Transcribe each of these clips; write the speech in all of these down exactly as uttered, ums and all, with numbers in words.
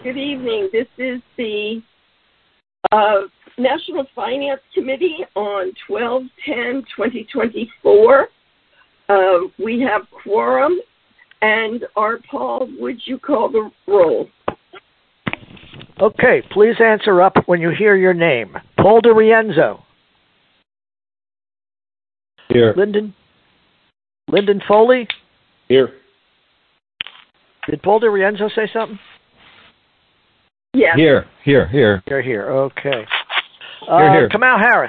Good evening. This is the uh, National Finance Committee on twelve ten twenty twenty-four. Uh, we have quorum, and our Paul, would you call the roll? Okay, please answer up when you hear your name. Paul DiRienzo. Here. Lyndon. Lyndon Foley. Here. Did Paul DiRienzo say something? Yes. Here. Here. Here. You're here. Okay. Here, uh, here. Kamau Harris.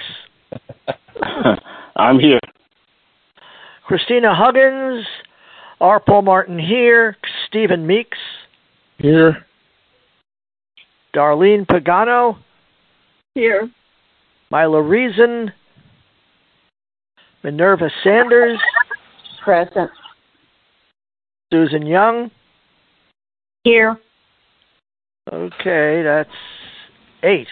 I'm here. Christina Huggins. R. Paul Martin here. Stephen Meeks. Here. Darlene Pagano. Here. Mila Reason. Minerva Sanders. Present. Susan Young. Here. Okay, that's eight.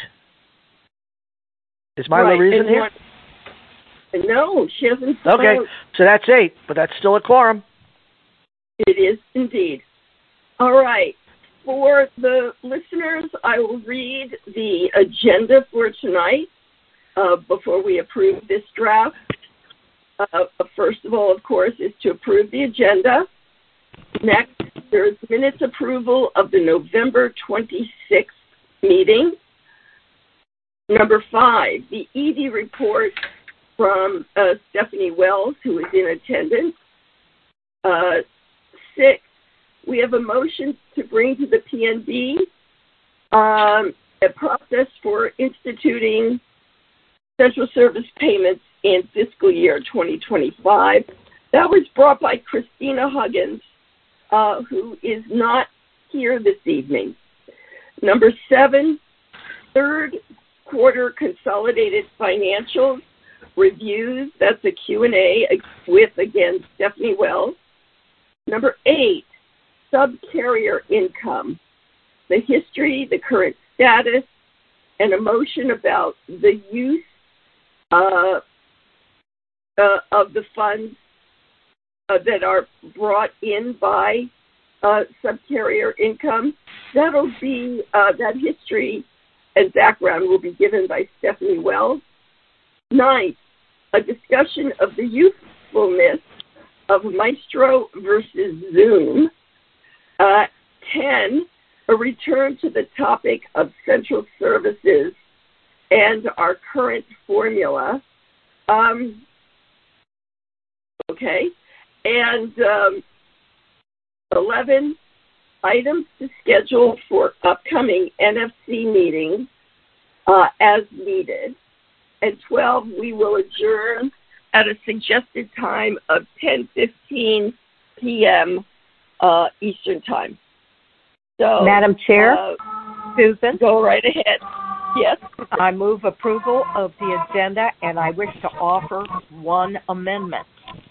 Is Mila Right, Reason and here? one- No, she hasn't. Okay, spoken. so that's eight, but that's still a quorum. It is indeed. All right. For the listeners, I will read the agenda for tonight uh, before we approve this draft. Uh, first of all, of course, is to approve the agenda. Next, there is minutes approval of the November twenty-sixth meeting. Number five, the E D report from uh, Stephanie Wells, who is in attendance. Uh, six, we have a motion to bring to the P N B um, a process for instituting central service payments in fiscal year twenty twenty-five. That was brought by Christina Huggins, uh, who is not here this evening. Number seven, third quarter consolidated financials reviews. That's a Q and A with, again, Stephanie Wells. Number eight, subcarrier income, the history, the current status, and a motion about the use uh, uh, of the funds uh, that are brought in by uh, subcarrier income. That'll be, uh, that history and background will be given by Stephanie Wells. Ninth, a discussion of the usefulness of Maestro versus Zoom. Uh, ten, a return to the topic of central services and our current formula. Um, okay. And um, eleven, items to schedule for upcoming N F C meetings uh, as needed. And twelve, we will adjourn at a suggested time of ten fifteen p.m. Uh, Eastern Time. So, Madam Chair, uh, Susan, go right ahead. Yes. I move approval of the agenda, and I wish to offer one amendment.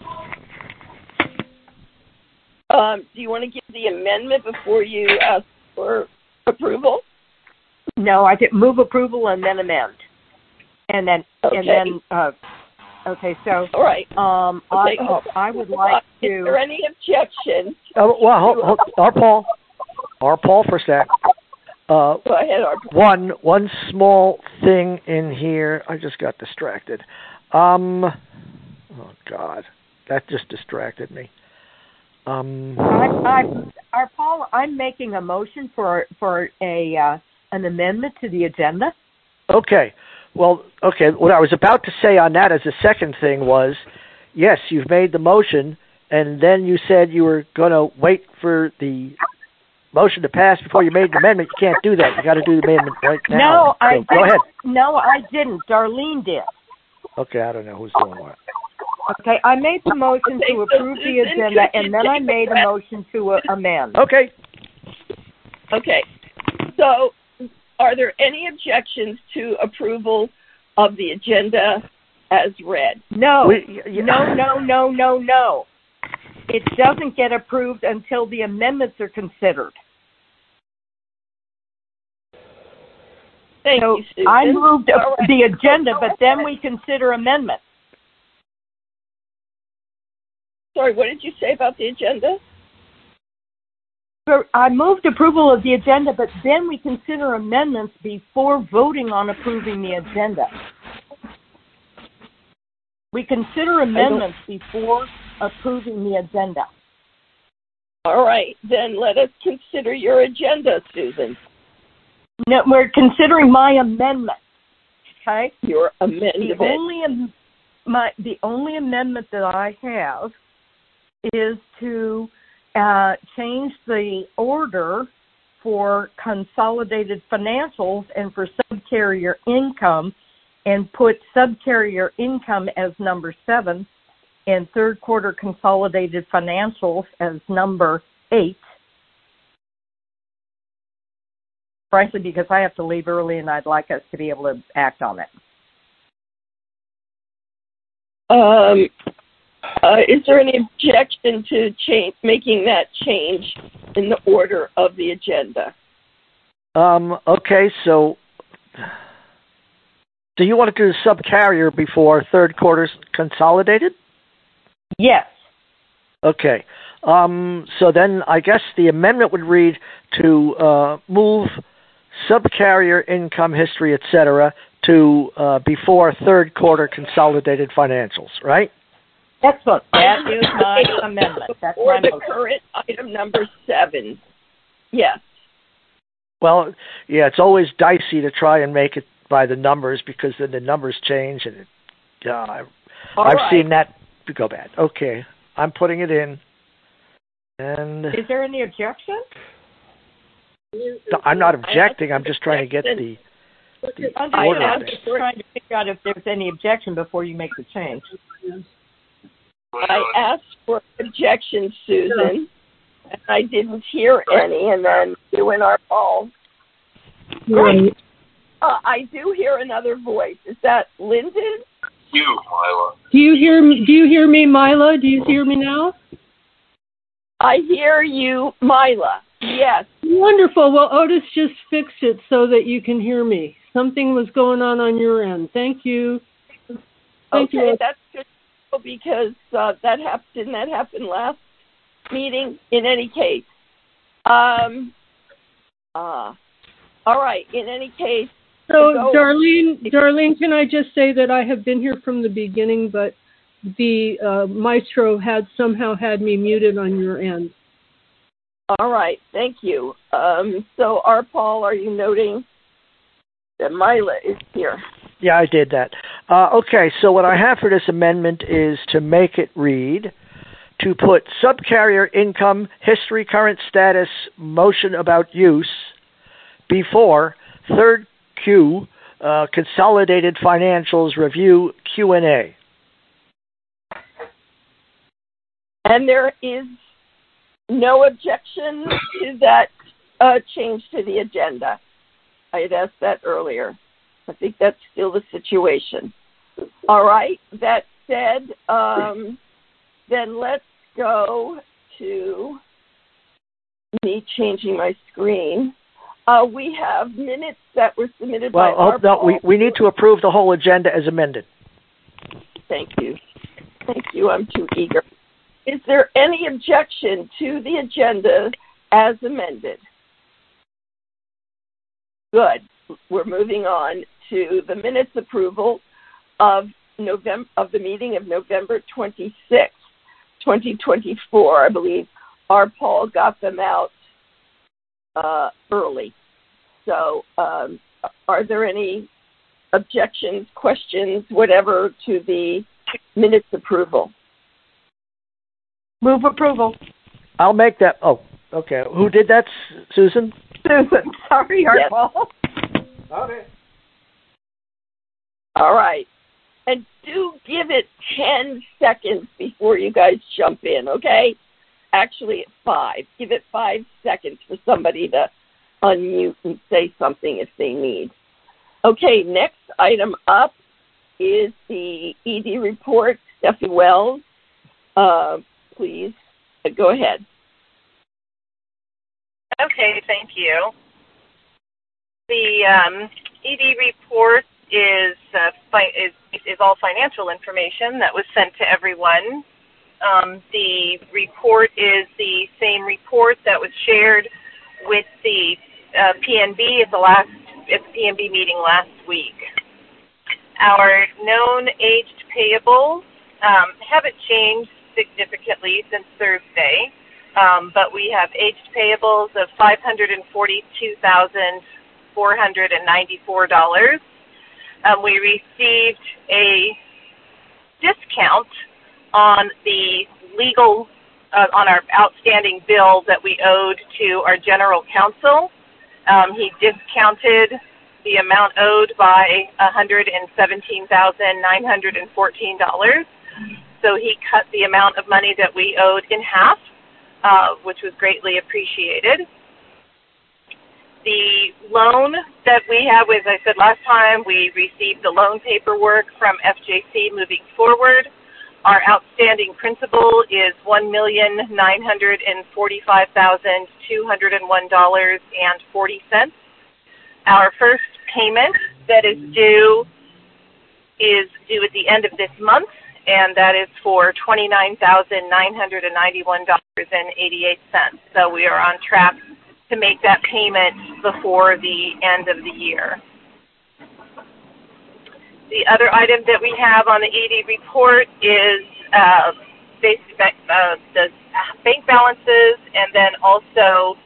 Um, do you want to give the amendment before you ask for approval? No, I did move approval and then amend, and then Okay. and then. Uh, okay, so All right. um, Okay. I I would like Is to. there any objection? Oh, well, hold, hold, our Paul. Our Paul for a sec. Uh, Go ahead, Art. one one small thing in here. I just got distracted. Um, oh God, that just distracted me. Um, I, I, our Paul, I'm making a motion for for a uh, an amendment to the agenda. okay. Well, okay. What I was about to say on that as a second thing was, yes, you've made the motion, and then you said you were going to wait for the motion to pass before you made the amendment. You can't do that. You got to do the amendment right now. No, I So go ahead. No, I didn't. Darlene did. Okay, I don't know who's doing what. Okay, I made the motion Okay, to so approve the Susan, agenda, could you and then I take made a a breath? motion to uh, amend. Okay. Okay. So, are there any objections to approval of the agenda as read? No, We- y- no, no, no, no, no. It doesn't get approved until the amendments are considered. Thank So you, Susan. I moved All right. the agenda, Go but then ahead. we consider amendments. Sorry, what did you say about the agenda? I moved approval of the agenda, but then we consider amendments before voting on approving the agenda. We consider amendments before approving the agenda. All right, then let us consider your agenda, Susan. No, we're considering my amendment. Okay. Your amendment. The only my the only amendment that I have is to uh, change the order for consolidated financials and for subcarrier income, and put subcarrier income as number seven, and third quarter consolidated financials as number eight. Frankly, because I have to leave early and I'd like us to be able to act on it. Um, uh, is there any objection to change, making that change in the order of the agenda? Um, okay, so do you want to do the subcarrier before third quarter's consolidated? Yes. Okay. Um, so then I guess the amendment would read to uh, move subcarrier income history, et cetera, to uh, before third quarter consolidated financials, right? Excellent. That is my amendment. That's or my the motion. current item number seven. Yes. Well, yeah, it's always dicey to try and make it by the numbers because then the numbers change, and it, uh, I've, I've right. seen that go bad. Okay, I'm putting it in. And is there any objection? No, I'm not objecting. I'm just trying to get the, the I'm order just, of it. trying to figure out if there's any objection before you make the change. I asked for objections, Susan, and I didn't hear any, and then you and our Paul. Right. Uh, I do hear another voice. Is that Lyndon? You, Mila. Do you hear me? Do you hear me, Mila? Do you hear me now? I hear you, Mila. Yes. Wonderful. Well, Otis just fixed it so that you can hear me. Something was going on on your end. Thank you. Thank okay, you. that's good because uh, that happened. Didn't that happen last meeting? In any case, um, uh, all right. In any case, so go. Darlene, Darlene, can I just say that I have been here from the beginning, but the uh, maestro had somehow had me muted on your end. All right, thank you. Um, so, our Paul, are you noting that Mila is here? Yeah, I did that. Uh, okay, so what I have for this amendment is to make it read, to put subcarrier income, history, current status, motion about use, before third Q, uh, consolidated financials review Q and A. And there is no objection to that uh, change to the agenda. I had asked that earlier. I think that's still the situation. All right. That said, um, then let's go to me changing my screen. Uh, we have minutes that were submitted well, by our oh, no, we, we need to approve the whole agenda as amended. Thank you. Thank you. I'm too eager. Is there any objection to the agenda as amended? Good. We're moving on to the minutes approval of November of the meeting of November twenty-sixth, twenty twenty-four. I believe our Paul got them out uh, early. So, um, are there any objections, questions, whatever, to the minutes approval? Move approval. I'll make that. Oh, okay. Who did that, Susan? Susan. Sorry, our yes. Paul. Okay. All right. And do give it ten seconds before you guys jump in, okay? Actually, it's five. Give it five seconds for somebody to unmute and say something if they need. Okay, next item up is the E D report. Steffi Wells, uh, please go ahead. Okay, thank you. The um, E D report is, uh, fi- is is all financial information that was sent to everyone Um, the report is the same report that was shared with the uh, P N B at the last at the P N B meeting last week. Our known aged payables um, haven't changed significantly since Thursday, um, but we have aged payables of five hundred forty-two thousand four hundred ninety-four dollars. Um, we received a discount on the legal, uh, on our outstanding bill that we owed to our general counsel. Um, he discounted the amount owed by one hundred seventeen thousand nine hundred fourteen dollars. So he cut the amount of money that we owed in half, uh, which was greatly appreciated. The loan that we have, as I said last time, we received the loan paperwork from F J C moving forward. Our outstanding principal is one million nine hundred forty-five thousand two hundred one dollars and forty cents. Our first payment that is due is due at the end of this month, and that is for twenty-nine thousand nine hundred ninety-one dollars and eighty-eight cents. So we are on track to make that payment before the end of the year. The other item that we have on the E D report is uh, basic, uh, the bank balances, and then also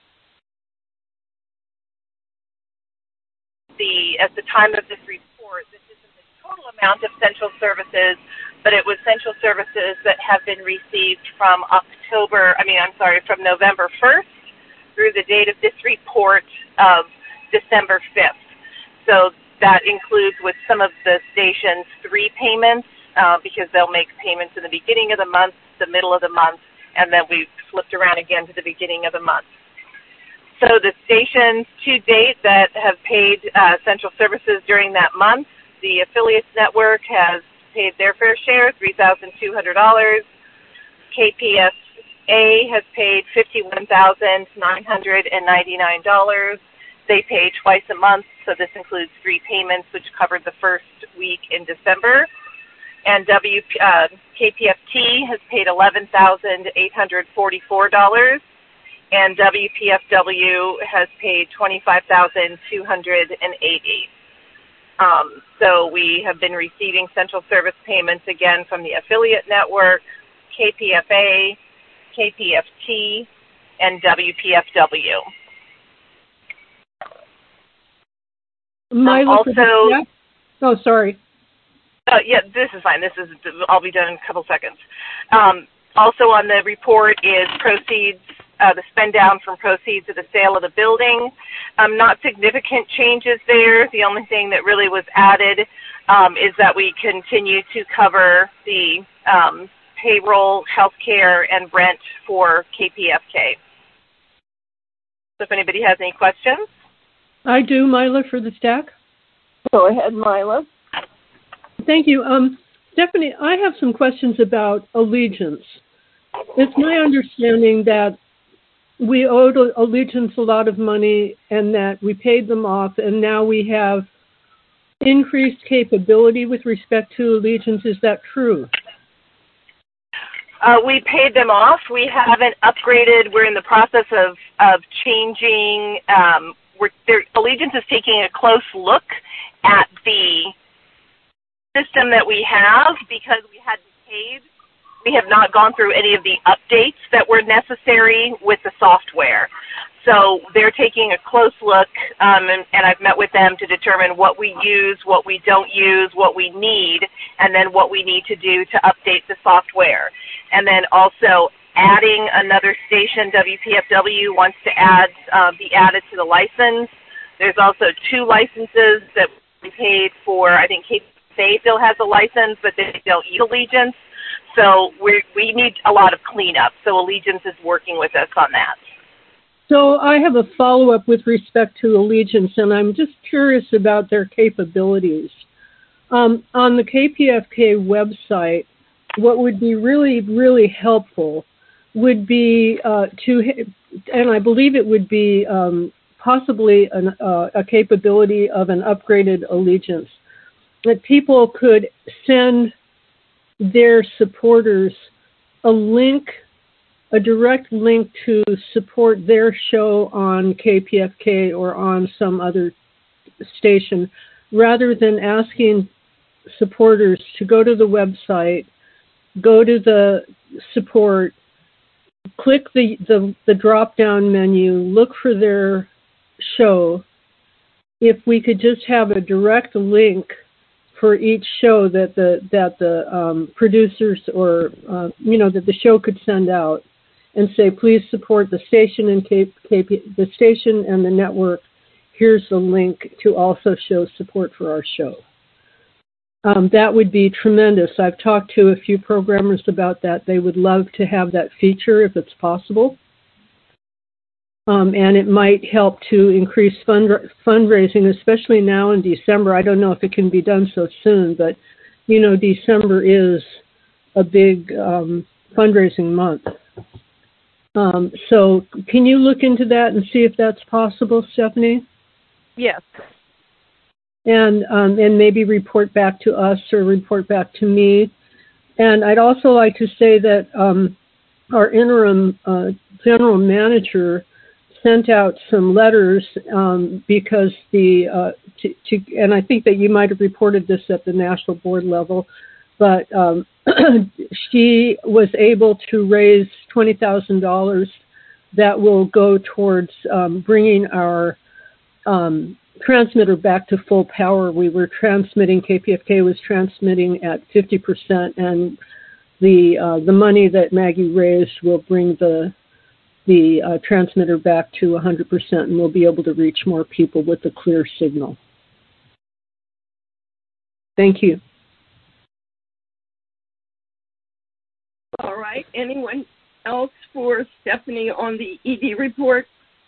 the at the time of this report, this isn't the total amount of central services, but it was central services that have been received from October, I mean, I'm sorry, from November first through the date of this report of December fifth. So that includes with some of the stations three payments uh, because they'll make payments in the beginning of the month, the middle of the month, and then we flipped around again to the beginning of the month. So the stations to date that have paid uh, central services during that month, the affiliates network has paid their fair share, three thousand two hundred dollars. K P S A has paid fifty-one thousand nine hundred ninety-nine dollars. They pay twice a month, so this includes three payments, which covered the first week in December. And W uh, K P F T has paid eleven thousand eight hundred forty-four dollars, and W P F W has paid twenty-five thousand two hundred eighty dollars. Um, so we have been receiving central service payments again from the affiliate network, K P F A, K P F T, and W P F W. My um, also, yeah. Oh, sorry. Uh, yeah, this is fine. This is I'll be done in a couple seconds. Um, also on the report is proceeds, uh, the spend down from proceeds of the sale of the building. Um, not significant changes there. The only thing that really was added um, is that we continue to cover the um, payroll, health care, and rent for K P F K. So if anybody has any questions. I do, Mila, for the stack. Go ahead, Mila. Thank you. Um, Stephanie, I have some questions about Allegiance. It's my understanding that we owed Allegiance a lot of money and that we paid them off, and now we have increased capability with respect to Allegiance. Is that true? Uh, we paid them off. We haven't upgraded. We're in the process of, of changing. Um, we're, Allegiance is taking a close look at the system that we have because we hadn't paid. We have not gone through any of the updates that were necessary with the software. So they're taking a close look, um, and, and I've met with them to determine what we use, what we don't use, what we need, and then what we need to do to update the software. And then also adding another station, W P F W wants to add, uh, be added to the license. There's also two licenses that we paid for. I think K P F A still has a license, but they don't use Allegiance. So we we need a lot of cleanup. So Allegiance is working with us on that. So I have a follow-up with respect to Allegiance, and I'm just curious about their capabilities. Um, on the K P F K website, what would be really, really helpful would be uh, to, and I believe it would be um, possibly an, uh, a capability of an upgraded Allegiance, that people could send their supporters a link, a direct link to support their show on K P F K or on some other station, rather than asking supporters to go to the website, go to the support, click the, the, the drop-down menu, look for their show. If we could just have a direct link for each show that the that the um, producers or uh, you know that the show could send out and say, please support the station and K- K P, the station and the network. Here's the link to also show support for our show. Um, that would be tremendous. I've talked to a few programmers about that. They would love to have that feature if it's possible. Um, and it might help to increase fund, fundraising, especially now in December. I don't know if it can be done so soon, but, you know, December is a big um, fundraising month. Um, so can you look into that and see if that's possible, Stephanie? Yes. And um, and maybe report back to us or report back to me. And I'd also like to say that um, our interim uh, general manager sent out some letters um, because the uh, to, to and I think that you might have reported this at the national board level, but um, she was able to raise twenty thousand dollars that will go towards um, bringing our um, transmitter back to full power. We were transmitting, K P F K was transmitting at fifty percent, and the uh, the money that Maggie raised will bring the the uh, transmitter back to one hundred percent, and we'll be able to reach more people with a clear signal. Thank you. All right. Anyone else for Stephanie on the E D report?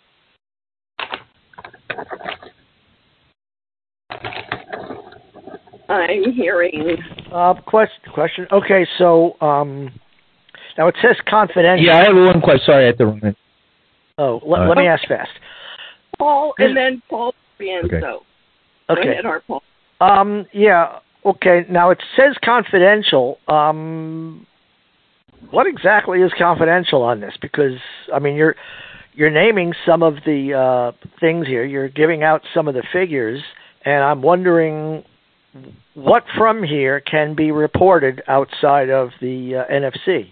I'm hearing. Uh, question. Question. Okay, so um, now it says confidential. Yeah, I have one question. Sorry, I had to run it. Oh, let, Uh, let me ask fast. Paul, and then Paul Rienzo. Okay. Go Okay. ahead, our Paul. Um. Yeah. Okay. Now it says confidential. Um. What exactly is confidential on this? Because I mean, you're you're naming some of the uh, things here. You're giving out some of the figures, and I'm wondering what from here can be reported outside of the uh, N F C.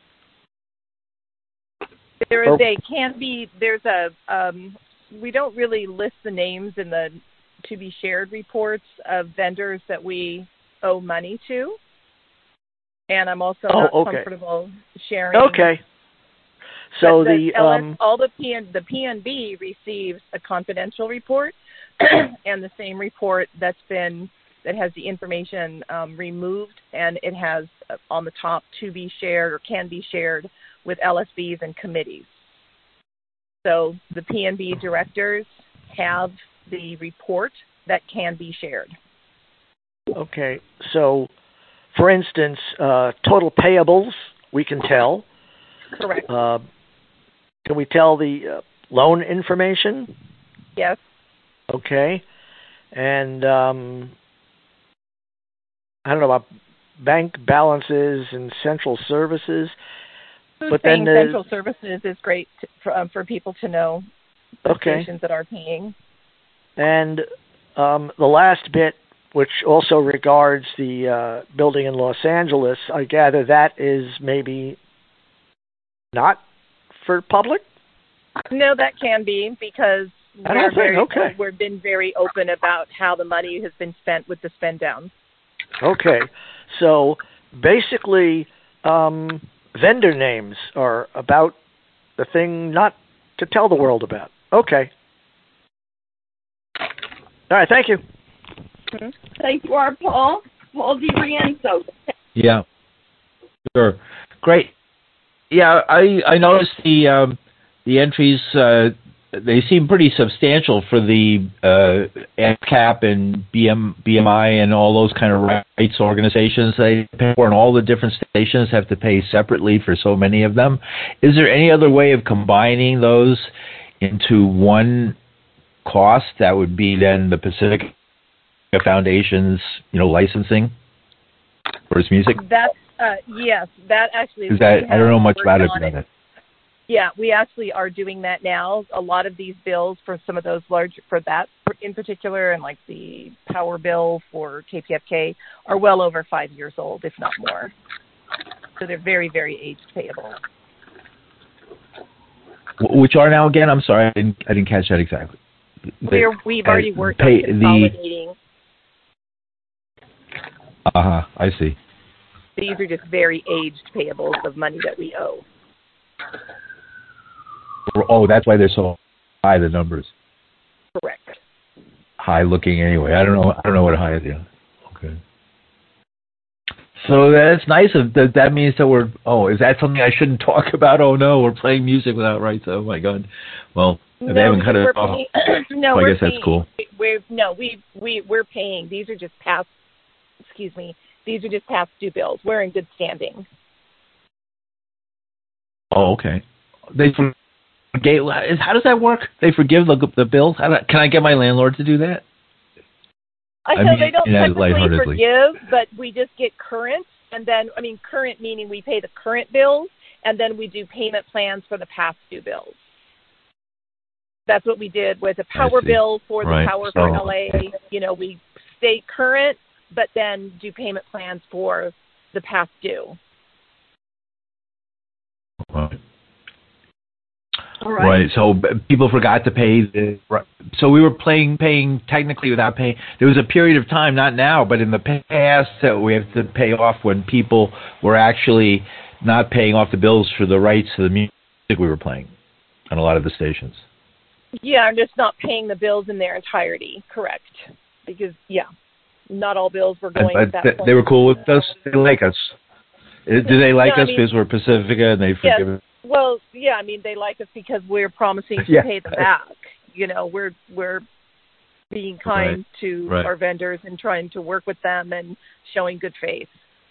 There is Oh. a can be there's a um, we don't really list the names in the to be shared reports of vendors that we owe money to, and I'm also Oh, not okay. comfortable sharing. Okay. So But the, L S, um, all the P N, the P N B receives a confidential report, and the same report that's been that has the information um, removed, and it has uh, on the top to be shared or can be shared with L S Bs and committees. So the P N B directors have the report that can be shared. okay. So, for instance, uh, total payables we can tell. Correct. Uh, can we tell the uh, loan information? Yes. Okay. And um, I don't know about bank balances and central services. Who's But paying then the- central services is great to, for, um, for people to know the Okay. stations that are paying. And um, the last bit, which also regards the uh, building in Los Angeles, I gather that is maybe not for public? No, that can be because I don't we're think- very, okay. we've been very open about how the money has been spent with the spend down. Okay. So basically, um, vendor names are about the thing not to tell the world about. Okay. All right. Thank you. Mm-hmm. Thank you, our Paul. Paul DiRienzo. Yeah. Sure. Great. Yeah, I I noticed the um, the entries. Uh, they seem pretty substantial for the uh, A C A P and B M, B M I and all those kind of rights organizations they pay for, and all the different stations have to pay separately for so many of them. Is there any other way of combining those into one cost that would be then the Pacific Foundation's, you know, licensing for its music? That's Uh, yes, that actually. Is that I don't know much about it. it. Yeah, we actually are doing that now. A lot of these bills for some of those large, for that in particular, and like the power bill for K P F K are well over five years old, if not more. So they're very, very age payable. Which are now again? I'm sorry, I didn't, I didn't catch that exactly. We're, we've already worked pay, on consolidating. Uh huh. I see. These are just very aged payables of money that we owe. Oh, that's why they're so high, the numbers. Correct. High looking anyway. I don't know. I don't know what high is. Yeah. Okay. So that's nice. Of that. That means that we're. Oh, is that something I shouldn't talk about? Oh no, we're playing music without rights. Oh my God. Well, no, they haven't cut it we're off. Paying, no, so I we're guess paying, that's cool. We're no, we we we're paying. These are just past. Excuse me. These are just past due bills. We're in good standing. Oh, okay. They forgave. How does that work? They forgive the the bills. How do, can I get my landlord to do that? I know I mean, they don't yeah, technically forgive, but we just get current, and then I mean current meaning we pay the current bills, and then we do payment plans for the past due bills. That's what we did with the power bill for the right. power so, for L A. You know, we stay current, but then do payment plans for the past due. Right. All right. Right. So people forgot to pay. The, so we were playing, paying technically without paying. There was a period of time, not now, but in the past, that we have to pay off when people were actually not paying off the bills for the rights to the music we were playing on a lot of the stations. Yeah, just not paying the bills in their entirety. Correct. Because yeah, not all bills were going. But at that th- point. they were cool with us. They like us. Do they like no, us I mean, because we're Pacifica and they forgive us? Yes. Well, yeah, I mean, they like us because we're promising to yeah. pay them back. You know, we're we're being kind right. to right. our vendors and trying to work with them and showing good faith.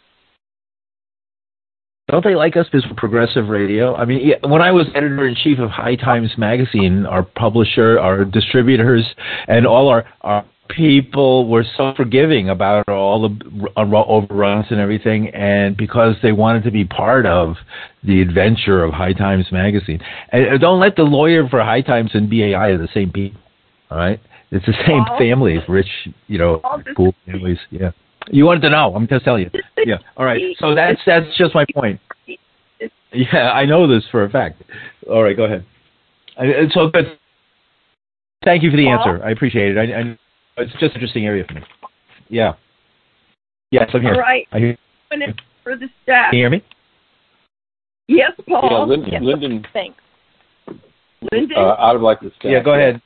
Don't they like us because we're progressive radio? I mean, yeah, when I was editor-in-chief of High Times Magazine, our publisher, our distributors, and all our, our people were so forgiving about all the overruns and everything, and because they wanted to be part of the adventure of High Times Magazine. And don't let the lawyer for High Times and B A I are the same people, all right? It's the same all, families, rich, you know, cool families, yeah. You wanted to know. I'm just telling you. Yeah. All right. So that's that's just my point. Yeah, I know this for a fact. All right, go ahead. And so, but thank you for the answer. I appreciate it. I, I, it's just an interesting area for me. Yeah. Yes, I'm here. All right. I hear you. For the staff. Can you hear me? Yes, Paul. Yeah, Lyndon. Yes. Lyndon Thanks. Lyndon? Uh, I would like to staff. Yeah, go ahead.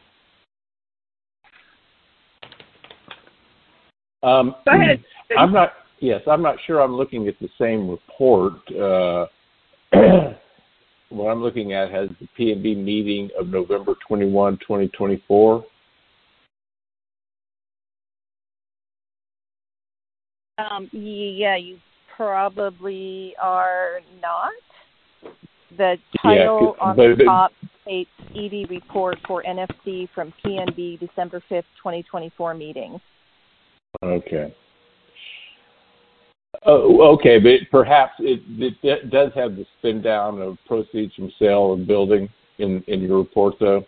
Um, Go ahead. I'm not. Yes, I'm not sure. I'm looking at the same report. Uh, what I'm looking at has the P and B meeting of November twenty-first, twenty twenty-four. Um, yeah, you probably are not. The title yeah, on but, the top states E D report for N F C from P and B December fifth, twenty twenty-four meeting. Okay. Oh, okay, but perhaps it, it does have the spin down of proceeds from sale of building in, in your report, though.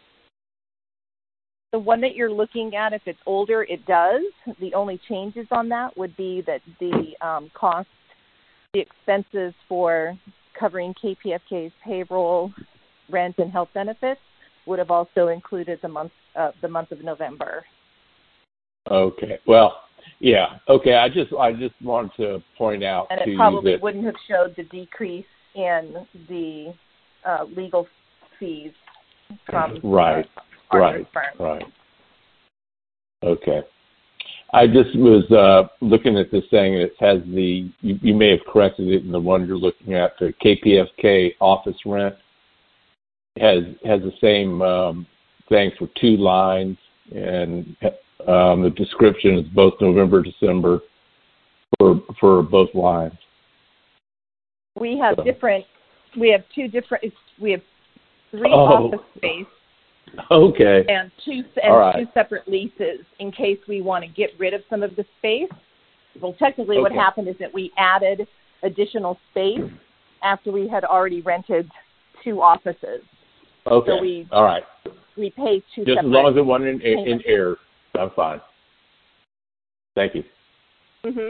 The one that you're looking at, if it's older, it does. The only changes on that would be that the um, cost, the expenses for covering K P F K's payroll, rent, and health benefits would have also included the month, uh, the month of November. Okay. Well, yeah. Okay. I just I just wanted to point out and to it probably you that, wouldn't have showed the decrease in the uh, legal fees from right, our right, firm. right. Okay. I just was uh, looking at this thing, and it has the. You, you may have corrected it in the one you're looking at. The K P F K office rent has has the same um, thing for two lines, and um, the description is both November, December for for both lines. We have So. different. We have two different. We have three Oh. office space Okay. and two and All right. two separate leases in case we want to get rid of some of the space. Well, technically, what Okay. happened is that we added additional space after we had already rented two offices. Okay. So we All right. we paid two Just as separate long as it wasn't in, in payments. error, I'm fine. Thank you. Mm-hmm.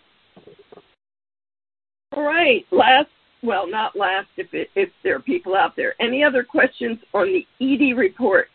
All right. Last, well, not last, if it, if there are people out there. Any other questions on the E D report?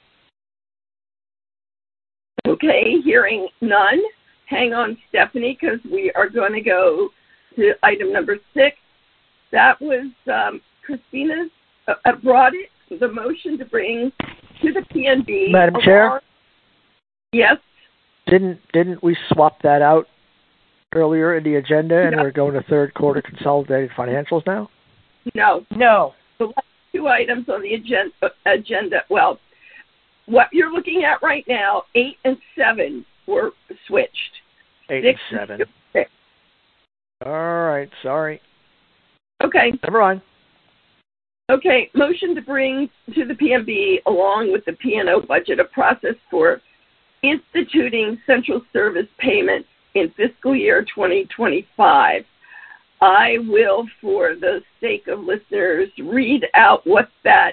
Okay, hearing none. Hang on, Stephanie, because we are going to go to item number six. That was um, Christina's uh, uh, brought it, the motion to bring to the P N B. Madam Chair? Yes. Didn't didn't we swap that out earlier in the agenda, and No. we're going to third quarter consolidated financials now? No. No. The last two items on the agenda, agenda, well, what you're looking at right now, eight and seven were switched. Eight Six and seven. and six. All right, sorry. Okay. Never mind. Okay, motion to bring to the P N B along with the P and O budget a process for instituting central service payments in fiscal year twenty twenty-five. I will, for the sake of listeners, read out what that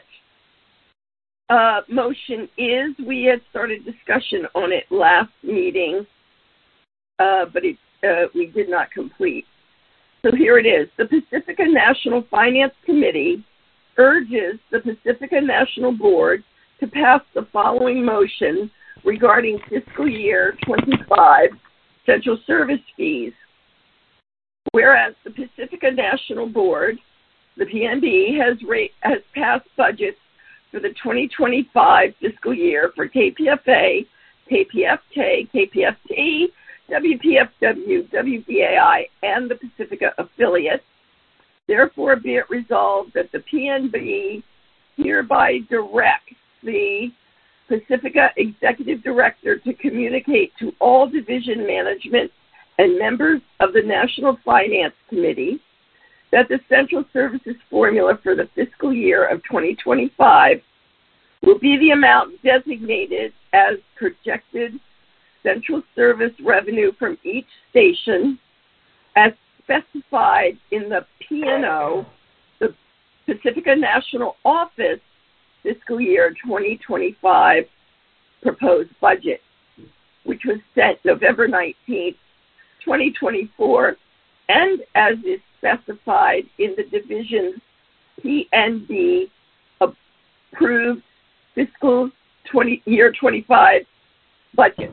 uh, motion is. We had started discussion on it last meeting, uh, but it, uh, we did not complete. So here it is. The Pacifica National Finance Committee urges the Pacifica National Board to pass the following motion regarding fiscal year twenty-five central service fees. Whereas the Pacifica National Board, the P N B, has, rate, has passed budgets for the twenty twenty-five fiscal year for K P F A, K P F K, K P F T, W P F W, W B A I, and the Pacifica affiliates. Therefore, be it resolved that the P N B hereby directs the Pacifica Executive Director to communicate to all division management and members of the National Finance Committee that the Central Services formula for the fiscal year of twenty twenty-five will be the amount designated as projected central service revenue from each station as specified in the P and O, the Pacifica National Office fiscal year twenty twenty-five proposed budget, which was sent November nineteenth, twenty twenty-four, and as is specified in the division's P N B approved fiscal twenty year twenty-five budget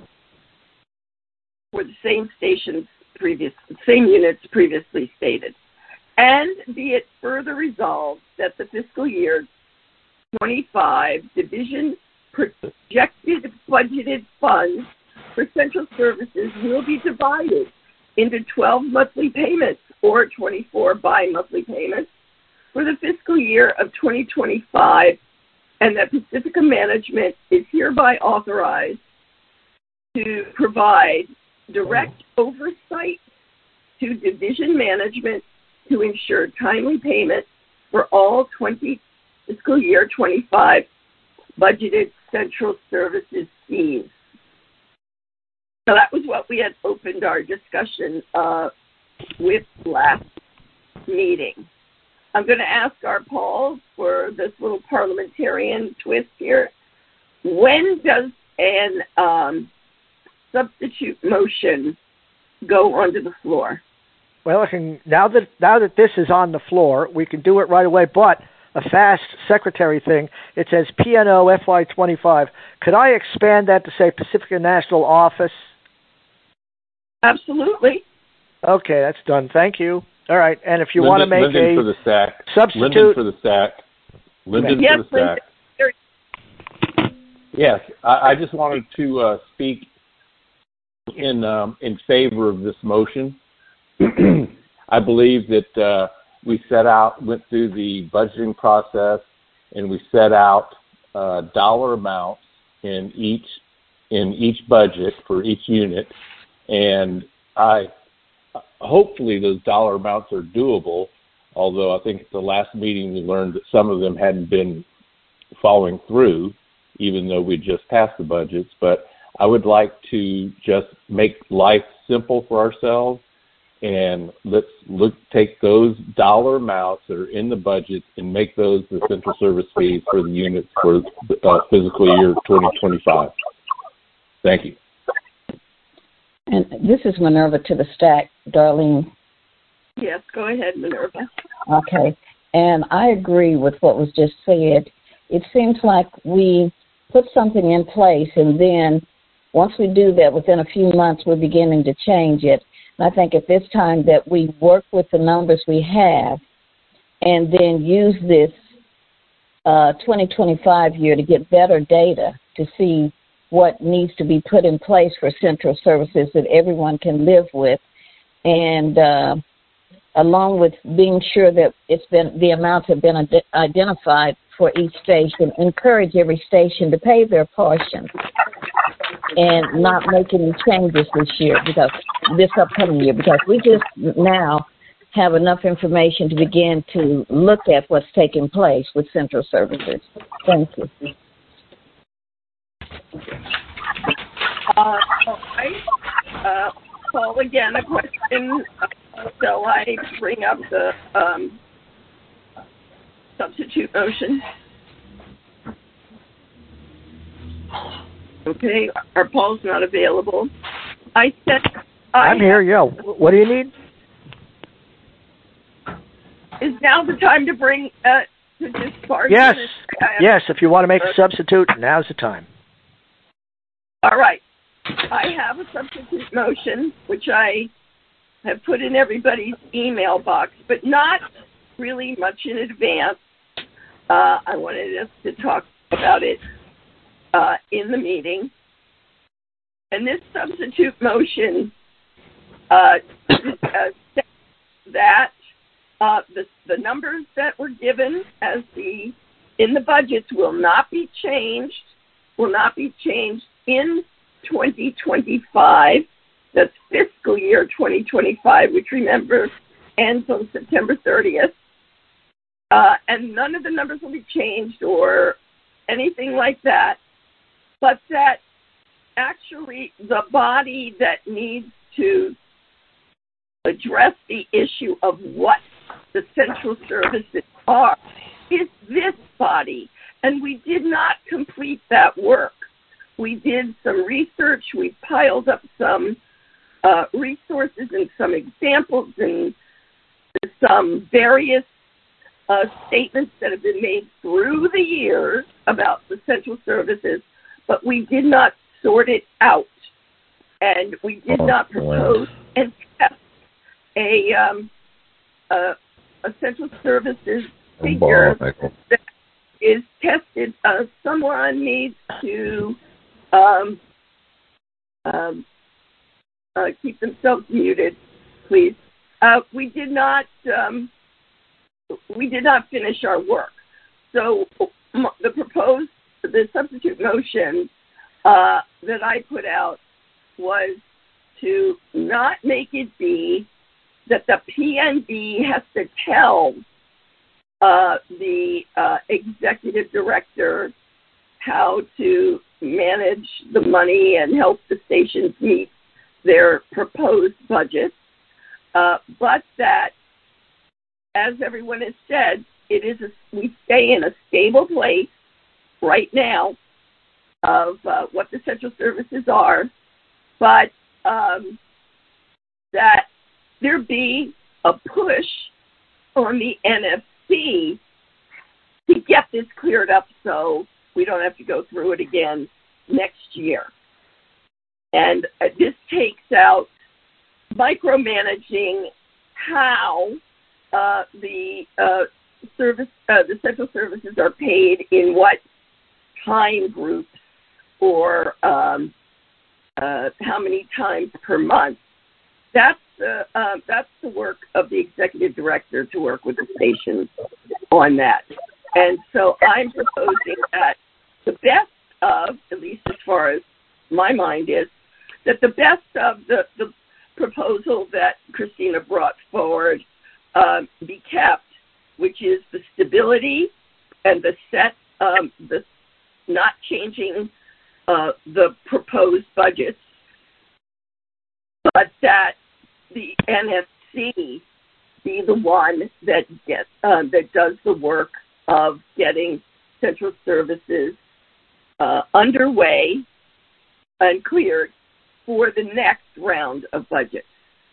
for the same stations previous, same units previously stated. And be it further resolved that the fiscal year twenty-five division projected budgeted funds for central services will be divided into twelve monthly payments or twenty-four bi-monthly payments for the fiscal year of twenty twenty-five, and that Pacifica Management is hereby authorized to provide direct oversight to division management to ensure timely payment for all twenty fiscal year twenty-five budgeted central services fees. So that was what we had opened our discussion uh, with last meeting. I'm going to ask our Paul for this little parliamentarian twist here. When does an um, substitute motion go onto the floor? Well, I can, now that now that this is on the floor, we can do it right away. But a fast secretary thing. It says P and O F Y twenty-five. Could I expand that to say Pacifica National Office? Absolutely. Okay, that's done. Thank you. All right, and if you Lyndon, want to make Lyndon a for the stack. substitute, Lyndon for the stack. Lyndon yes, for the stack. Lyndon. Yes, I, I just wanted to uh, speak in um, in favor of this motion. I believe that uh, we set out, went through the budgeting process, and we set out uh, dollar amounts in each in each budget for each unit, and I hopefully those dollar amounts are doable. Although I think at the last meeting we learned that some of them hadn't been following through, even though we just passed the budgets. But I would like to just make life simple for ourselves, and let's look take those dollar amounts that are in the budget and make those the central service fees for the units for uh, fiscal year twenty twenty-five. Thank you. And this is Minerva to the stack, Darlene. Yes, go ahead, Minerva. Okay. And I agree with what was just said. It seems like we put something in place, and then once we do that, within a few months, we're beginning to change it. And I think at this time that we work with the numbers we have and then use this uh, twenty twenty-five year to get better data to see what needs to be put in place for central services that everyone can live with, and uh, along with being sure that it's been the amounts have been ad- identified for each station, encourage every station to pay their portion and not make any changes this year, because this upcoming year, because we just now have enough information to begin to look at what's taking place with central services. Thank you. Uh, all right. Uh, Paul, again, a question. Uh, shall I bring up the um, substitute motion? Okay. Our Paul's not available. I said. I I'm here. Yeah. What do you need? Is now the time to bring uh, to discard? Yes. Yes. If you want to make a substitute, now's the time. All right. I have a substitute motion, which I have put in everybody's email box, but not really much in advance. Uh, I wanted us to talk about it uh, in the meeting. And this substitute motion uh, uh, says that uh, the, the numbers that were given as the in the budgets will not be changed, will not be changed in twenty twenty-five, that's fiscal year twenty twenty-five, which remember ends on September thirtieth. Uh, and none of the numbers will be changed or anything like that, but that actually the body that needs to address the issue of what the central services are is this body. And we did not complete that work. We did some research. We piled up some uh, resources and some examples and some various uh, statements that have been made through the years about the central services, but we did not sort it out. And we did oh, not propose wow. and test a, um, a, a central services figure that is tested. Uh, someone needs to Um, um, uh, keep themselves muted, please. Uh, we did not. Um, we did not finish our work. So the proposed, the substitute motion uh, that I put out was to not make it be that the P N B has to tell uh, the uh, executive director how to manage the money and help the stations meet their proposed budgets, uh, but that, as everyone has said, it is a, we stay in a stable place right now of uh, what the central services are, but um, that there be a push on the N F C to get this cleared up so we don't have to go through it again next year. And uh, this takes out micromanaging how uh, the uh, service, uh, the central services are paid in what time groups or um, uh, how many times per month. That's the uh, that's the work of the executive director to work with the stations on that. And so I'm proposing that the best of, at least as far as my mind is, that the best of the, the proposal that Christina brought forward um, be kept, which is the stability and the set, um, the not changing uh, the proposed budgets but that the N F C be the one that gets uh, that does the work of getting central services uh, underway and cleared for the next round of budgets.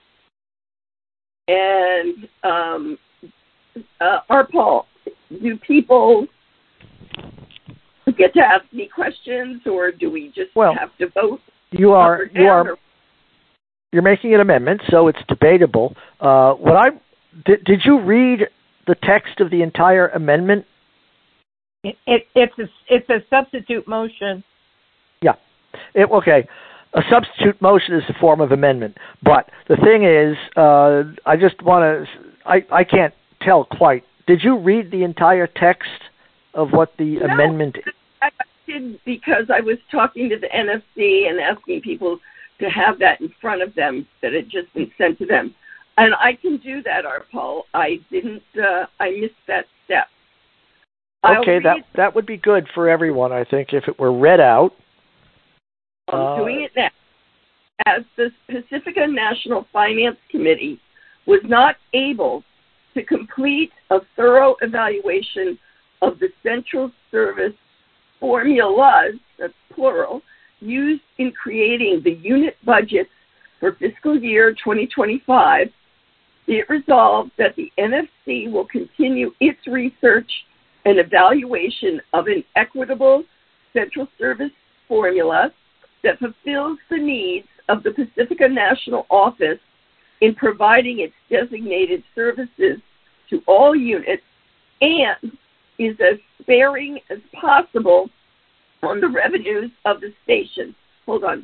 And um, uh, Arpal, do people get to ask me questions, or do we just well, have to vote? You are you are or? You're making an amendment, so it's debatable. Uh, what I did, did you read the text of the entire amendment? It, it, it's a it's a substitute motion. Yeah. It, okay. A substitute motion is a form of amendment, but the thing is, uh, I just want to. I I can't tell quite. Did you read the entire text of what the no, amendment is? I did, because I was talking to the N F C and asking people to have that in front of them, that had just been sent to them. And I can do that, Arpal. I didn't, uh, I missed that step. Okay, read, that that would be good for everyone, I think, if it were read out. I'm uh, doing it now. As the Pacifica National Finance Committee was not able to complete a thorough evaluation of the central service formulas, that's plural, used in creating the unit budgets for fiscal year twenty twenty-five, it resolved that the N F C will continue its research and evaluation of an equitable central service formula that fulfills the needs of the Pacifica National Office in providing its designated services to all units and is as sparing as possible on the revenues of the station. Hold on.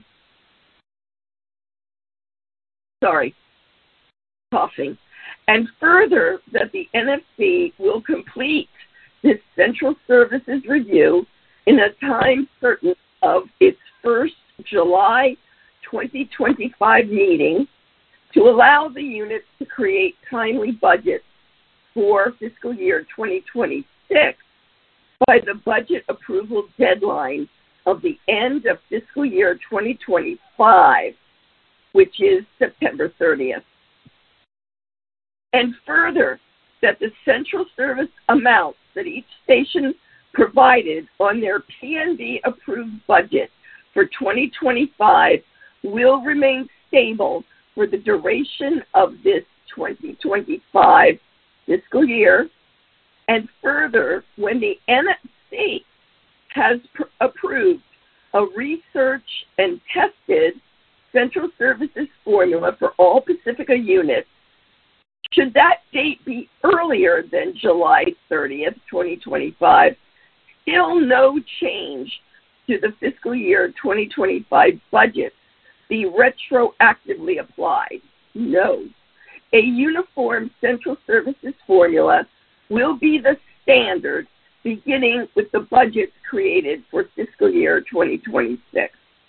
Sorry. Coughing. And further, that the N F C will complete this central services review in a time certain of its first July twenty twenty-five meeting to allow the units to create timely budgets for fiscal year twenty twenty-six by the budget approval deadline of the end of fiscal year twenty twenty-five, which is September thirtieth. And further, that the central service amounts that each station provided on their P N B approved budget for twenty twenty-five will remain stable for the duration of this twenty twenty-five fiscal year. And further, when the N F C has pr- approved a research and tested central services formula for all Pacifica units, should that date be earlier than July thirtieth, twenty twenty-five, still no change to the fiscal year twenty twenty-five budget be retroactively applied? No. A uniform central services formula will be the standard beginning with the budgets created for fiscal year twenty twenty-six.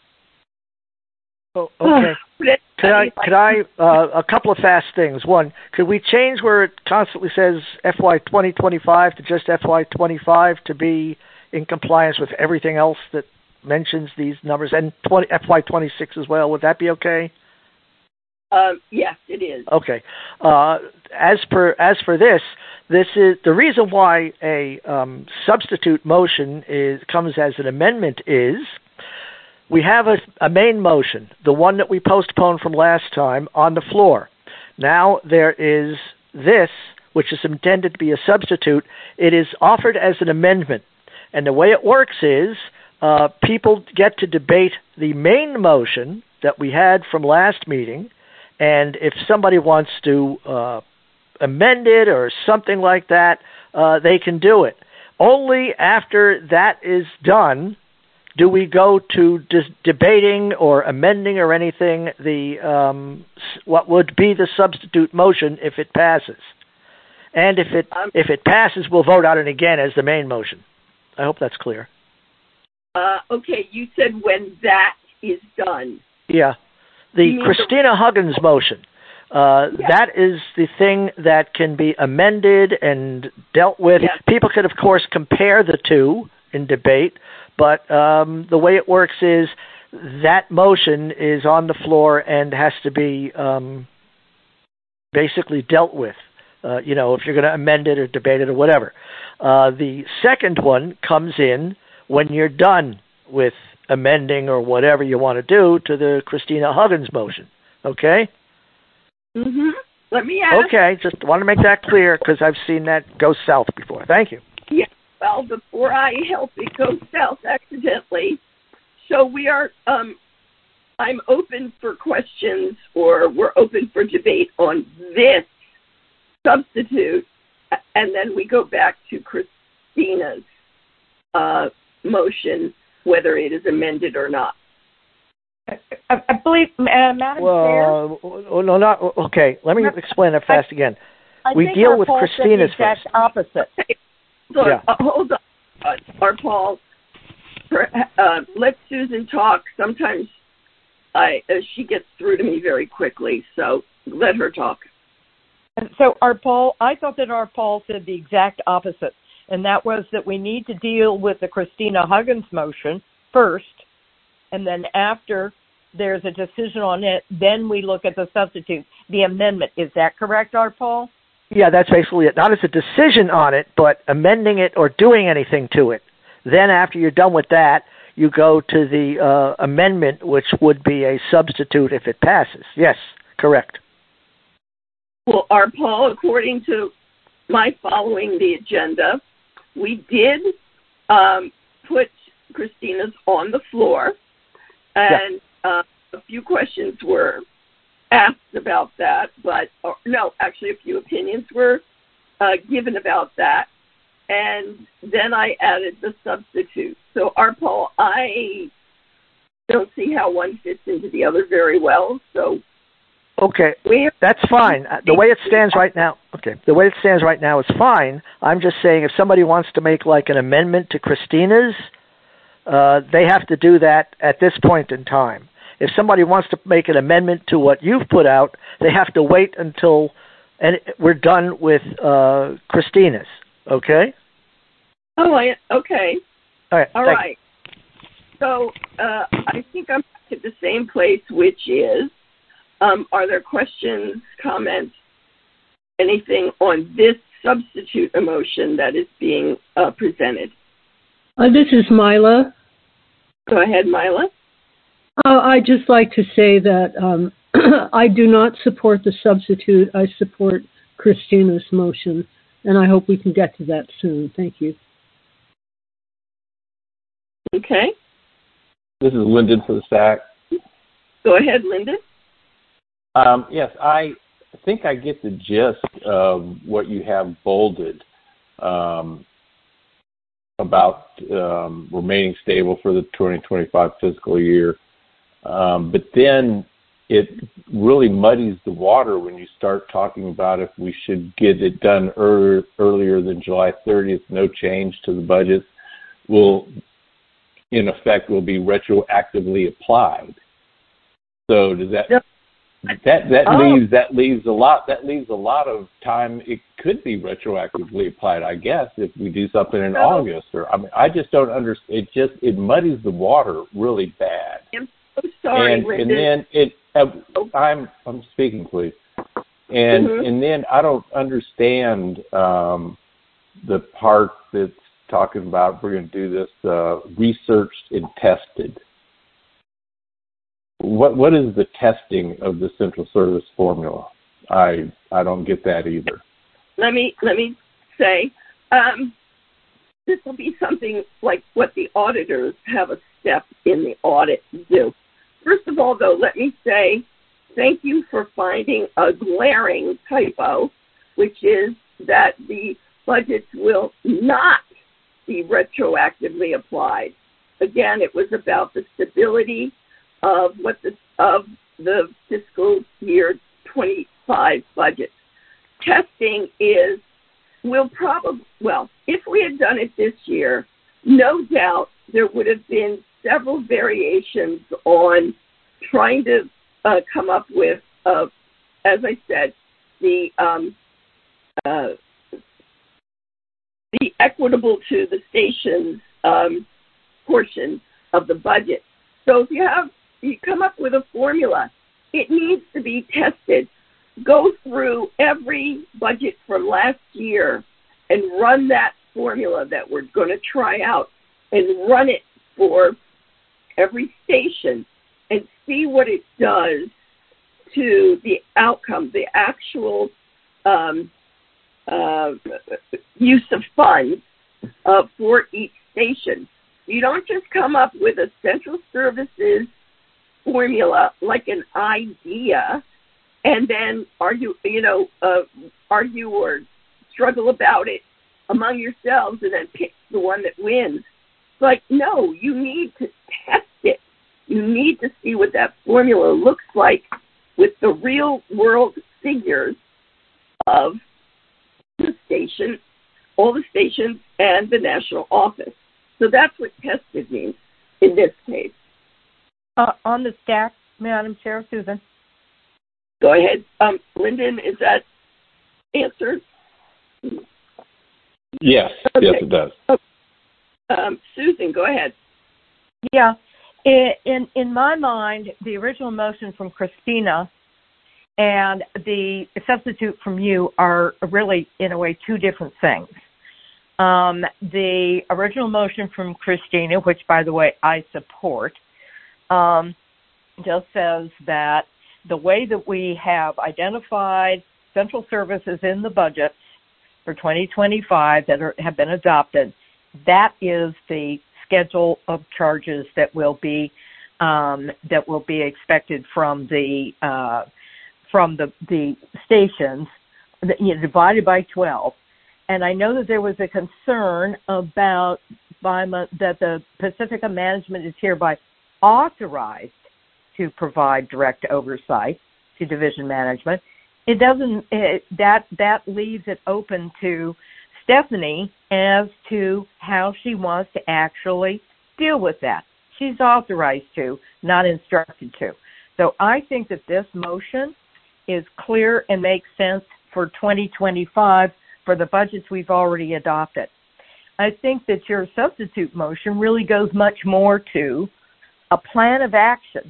Oh, okay. Could I, could I uh, a couple of fast things. One, could we change where it constantly says F Y twenty twenty-five to just F Y twenty-five to be in compliance with everything else that mentions these numbers, and twenty, F Y twenty-six as well? Would that be okay? Um, yes, it is. Okay. Uh, as per as for this, this is the reason why a um, substitute motion is comes as an amendment is we have a, a main motion, the one that we postponed from last time, on the floor. Now there is this, which is intended to be a substitute. It is offered as an amendment, and the way it works is uh, people get to debate the main motion that we had from last meeting. And if somebody wants to uh, amend it or something like that, uh, they can do it. Only after that is done do we go to dis- debating or amending or anything the um, what would be the substitute motion if it passes. And if it um, if it passes, we'll vote on it again as the main motion. I hope that's clear. Uh, okay, you said when that is done. Yeah. The Christina the- Huggins motion, uh, yeah. that is the thing that can be amended and dealt with. Yeah. People could, of course, compare the two in debate, but um, the way it works is that motion is on the floor and has to be um, basically dealt with. Uh, you know, if you're going to amend it or debate it or whatever. Uh, the second one comes in when you're done with amending or whatever you want to do to the Christina Huggins motion. Okay? Mm-hmm. Let me ask. Okay, just want to make that clear because I've seen that go south before. Thank you. Yeah, well, before I help it go south accidentally, so we are, um, I'm open for questions, or we're open for debate on this substitute, and then we go back to Christina's uh, motion, whether it is amended or not. I, I believe, uh, Madam well, Chair. Oh, no, not okay. Let me explain that fast I, again. I we think deal our with Paul Christina's said the exact first. opposite. Okay. So, yeah. uh, hold on, uh, our Paul. For, uh, let Susan talk. Sometimes I uh, she gets through to me very quickly, so let her talk. So our Paul, I thought that our Paul said the exact opposite, and that was that we need to deal with the Christina Huggins motion first, and then after there's a decision on it, then we look at the substitute, the amendment. Is that correct, our Paul? Yeah, that's basically it. Not as a decision on it, but amending it or doing anything to it. Then after you're done with that, you go to the uh, amendment, which would be a substitute if it passes. Yes, correct. Well, our Paul, according to my following the agenda, we did um, put Christina's on the floor, and yeah. uh, a few questions were asked about that, but or, no, actually a few opinions were uh, given about that, and then I added the substitute. So, our Paul, I don't see how one fits into the other very well, so... Okay, that's fine. The way it stands right now, okay, the way it stands right now is fine. I'm just saying if somebody wants to make like an amendment to Christina's, uh, they have to do that at this point in time. If somebody wants to make an amendment to what you've put out, they have to wait until and we're done with uh, Christina's. Okay? Oh, I, okay. All right. All right. So uh, I think I'm at the same place, which is, Um, are there questions, comments, anything on this substitute emotion that is being uh, presented? Uh, this is Mila. Go ahead, Mila. Uh, I'd just like to say that um, I do not support the substitute. I support Christina's motion, and I hope we can get to that soon. Thank you. Okay. This is Lyndon for the S A C. Go ahead, Lyndon. Um, yes, I think I get the gist of what you have bolded um, about um, remaining stable for the twenty twenty-five fiscal year. Um, but then it really muddies the water when you start talking about if we should get it done earlier, earlier than July thirtieth, no change to the budget will, in effect, will be retroactively applied. So does that... Yep. That that oh. leaves that leaves a lot that leaves a lot of time. It could be retroactively applied, I guess, if we do something in oh. August. Or I mean, I just don't understand. It just it muddies the water really bad. I'm so sorry, and, Lyndon. and then it. Uh, I'm I'm speaking, please. And mm-hmm. and then I don't understand um, the part that's talking about we're going to do this uh, researched and tested. What what is the testing of the central service formula? I I don't get that either. Let me let me say um, this will be something like what the auditors have a step in the audit do. First of all, though, let me say thank you for finding a glaring typo, which is that the budgets will not be retroactively applied. Again, it was about the stability of what the of the fiscal year twenty-five budget. Testing is will probably well, if we had done it this year, no doubt there would have been several variations on trying to uh, come up with, uh, as I said, the um, uh, the equitable to the stations um, portion of the budget. So if you have, you come up with a formula, it needs to be tested. Go through every budget from last year and run that formula that we're going to try out and run it for every station and see what it does to the outcome, the actual um, uh, use of funds uh, for each station. You don't just come up with a central services formula like an idea and then argue, you know, uh, argue or struggle about it among yourselves and then pick the one that wins. Like, no, you need to test it. You need to see what that formula looks like with the real world figures of the station, all the stations, and the national office. So that's what tested means in this case. Uh, on the stack, Madam Chair, Susan. Go ahead. Um, Lyndon, is that answered? Yes, okay. Yes, it does. Okay. Um, Susan, go ahead. Yeah. In in my mind, the original motion from Christina and the substitute from you are really, in a way, two different things. Um, the original motion from Christina, which, by the way, I support, um, just says that the way that we have identified central services in the budgets for twenty twenty-five that are, have been adopted, that is the schedule of charges that will be um, that will be expected from the uh, from the the stations, you know, divided by twelve. And I know that there was a concern about by my, that the Pacifica management is hereby authorized to provide direct oversight to division management. It doesn't it, that that leaves it open to Stephanie as to how she wants to actually deal with that. She's authorized to, not instructed to. So I think that this motion is clear and makes sense for twenty twenty-five for the budgets we've already adopted. I think that your substitute motion really goes much more to a plan of action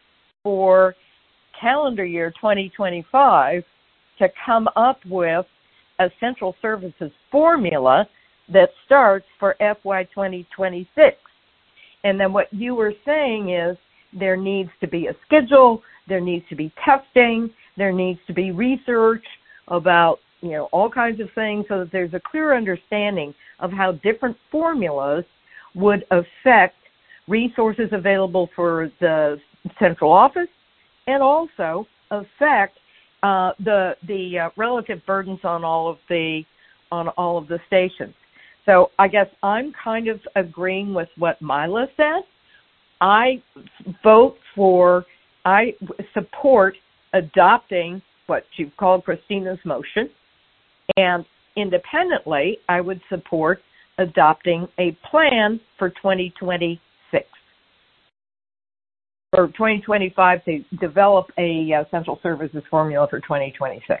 for calendar year twenty twenty-five to come up with a central services formula that starts for F Y twenty twenty-six. And then what you were saying is there needs to be a schedule, there needs to be testing, there needs to be research about, you know, all kinds of things so that there's a clear understanding of how different formulas would affect resources available for the central office and also affect uh, the the uh, relative burdens on all of the on all of the stations. So I guess I'm kind of agreeing with what Mila said. I vote for, I support adopting what you've called Christina's motion, and independently, I would support adopting a plan for twenty twenty-six. Or twenty twenty-five to develop a uh, central services formula for twenty twenty-six.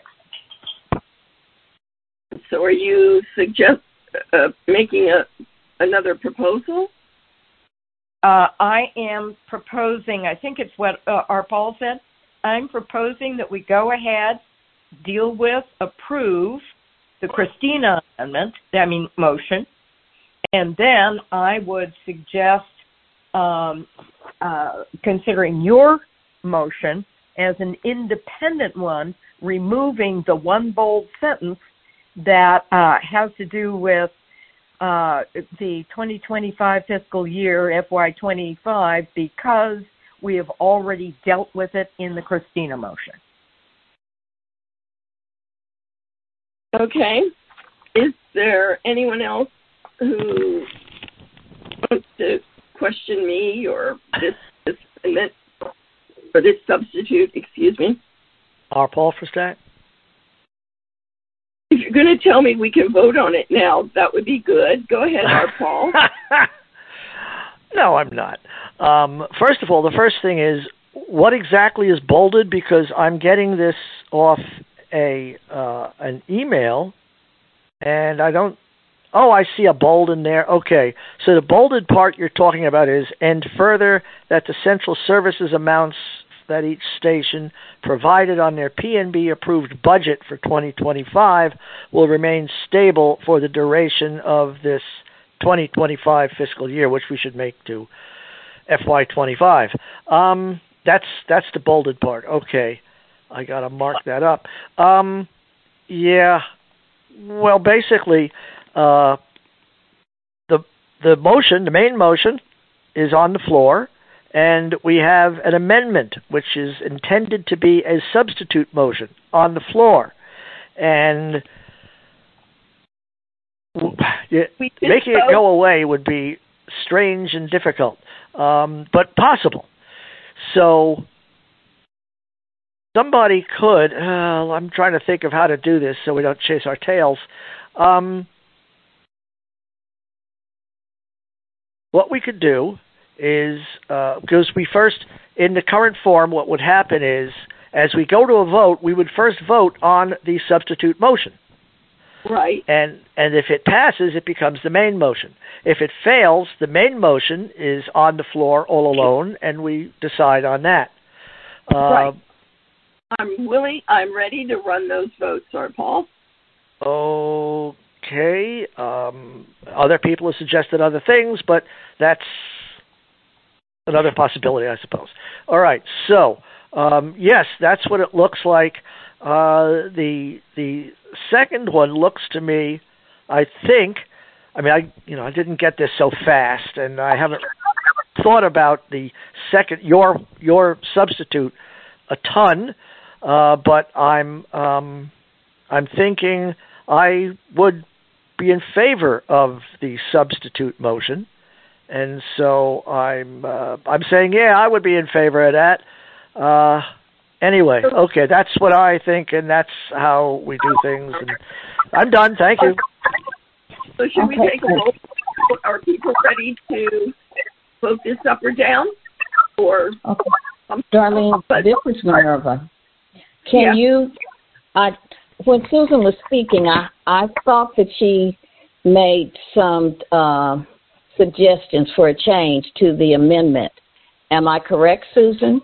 So are you suggest uh, making a another proposal? Uh, I am proposing, I think it's what uh, our Paul said, I'm proposing that we go ahead, deal with, approve the Christina amendment, I mean motion, and then I would suggest um, uh, considering your motion as an independent one, removing the one bold sentence that uh, has to do with uh, the twenty twenty-five fiscal year, F Y twenty-five, because we have already dealt with it in the Christina motion. Okay. Is there anyone else who wants to question me or this, this amendment or this substitute, excuse me? R. Paul for stat? If you're going to tell me we can vote on it now, that would be good. Go ahead, R. Paul. No, I'm not. Um, first of all, the first thing is, what exactly is bolded? Because I'm getting this off a uh, an email, and I don't Oh, I see a bold in there. Okay. So the bolded part you're talking about is, and further, that the central services amounts that each station provided on their P N B approved budget for twenty twenty-five will remain stable for the duration of this twenty twenty-five fiscal year, which we should make to F Y twenty-five. Um, that's that's the bolded part. Okay. I got to mark that up. Um, yeah. Well, basically, uh, the the motion, the main motion, is on the floor, and we have an amendment which is intended to be a substitute motion on the floor, and making it go away would be strange and difficult, um, but possible. So somebody could, uh, I'm trying to think of how to do this so we don't chase our tails. Um, what we could do is, uh, because we first, in the current form, what would happen is, as we go to a vote, we would first vote on the substitute motion. Right. And and if it passes, it becomes the main motion. If it fails, the main motion is on the floor all alone, and we decide on that. Uh, right. I'm willing, I'm ready to run those votes, Sir Paul. Okay. Um, other people have suggested other things, but that's another possibility, I suppose. All right. So, um, yes, that's what it looks like. Uh, the the second one looks to me, I think, I mean, I you know, I didn't get this so fast, and I haven't thought about the second your your substitute a ton. Uh, but I'm um, I'm thinking I would be in favor of the substitute motion, and so I'm uh, I'm saying yeah, I would be in favor of that. Uh, anyway, okay, that's what I think, and that's how we do things. And I'm done. Thank you. So should we take a vote? Are people ready to vote this up or down? Or okay. Darlene, this is Minerva. Can yeah. you, I, when Susan was speaking, I, I thought that she made some uh, suggestions for a change to the amendment. Am I correct, Susan?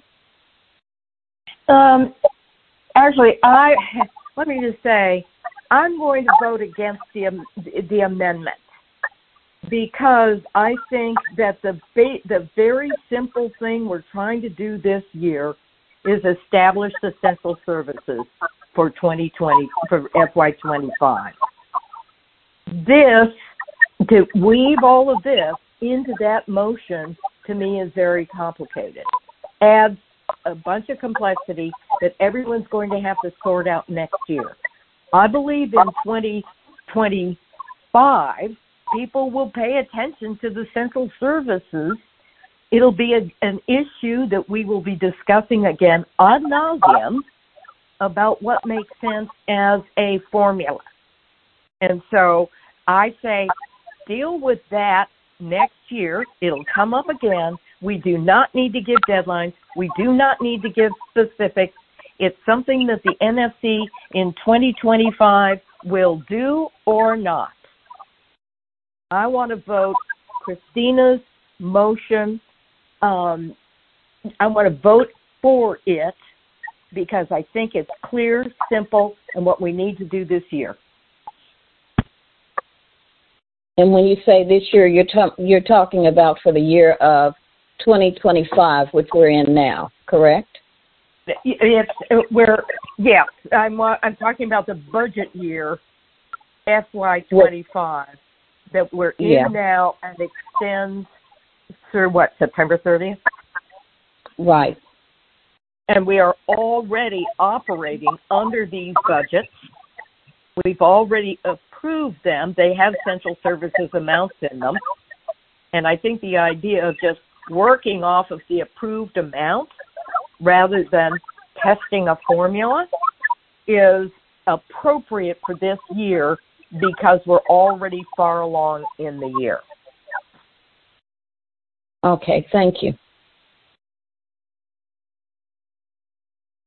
Um, actually, I, let me just say, I'm going to vote against the, the amendment because I think that the ba- the very simple thing we're trying to do this year is establish essential services for twenty twenty, for F Y twenty-five. This, to weave all of this into that motion, to me is very complicated. Adds a bunch of complexity that everyone's going to have to sort out next year. I believe in twenty twenty-five, people will pay attention to the central services. It'll be a, an issue that we will be discussing again ad nauseum about what makes sense as a formula. And so I say deal with that next year. It'll come up again. We do not need to give deadlines. We do not need to give specifics. It's something that the N F C in twenty twenty-five will do or not. I want to vote Christina's motion. Um, I want to vote for it because I think it's clear, simple, and what we need to do this year. And when you say this year, you're ta- you're talking about for the year of twenty twenty-five, which we're in now, correct? It's we're yes. I'm I'm talking about the budget year, F Y twenty-five, that we're in yeah. now and extends through what, September thirtieth? Right. And we are already operating under these budgets. We've already approved them. They have central services amounts in them. And I think the idea of just working off of the approved amount rather than testing a formula is appropriate for this year because we're already far along in the year. Okay, thank you.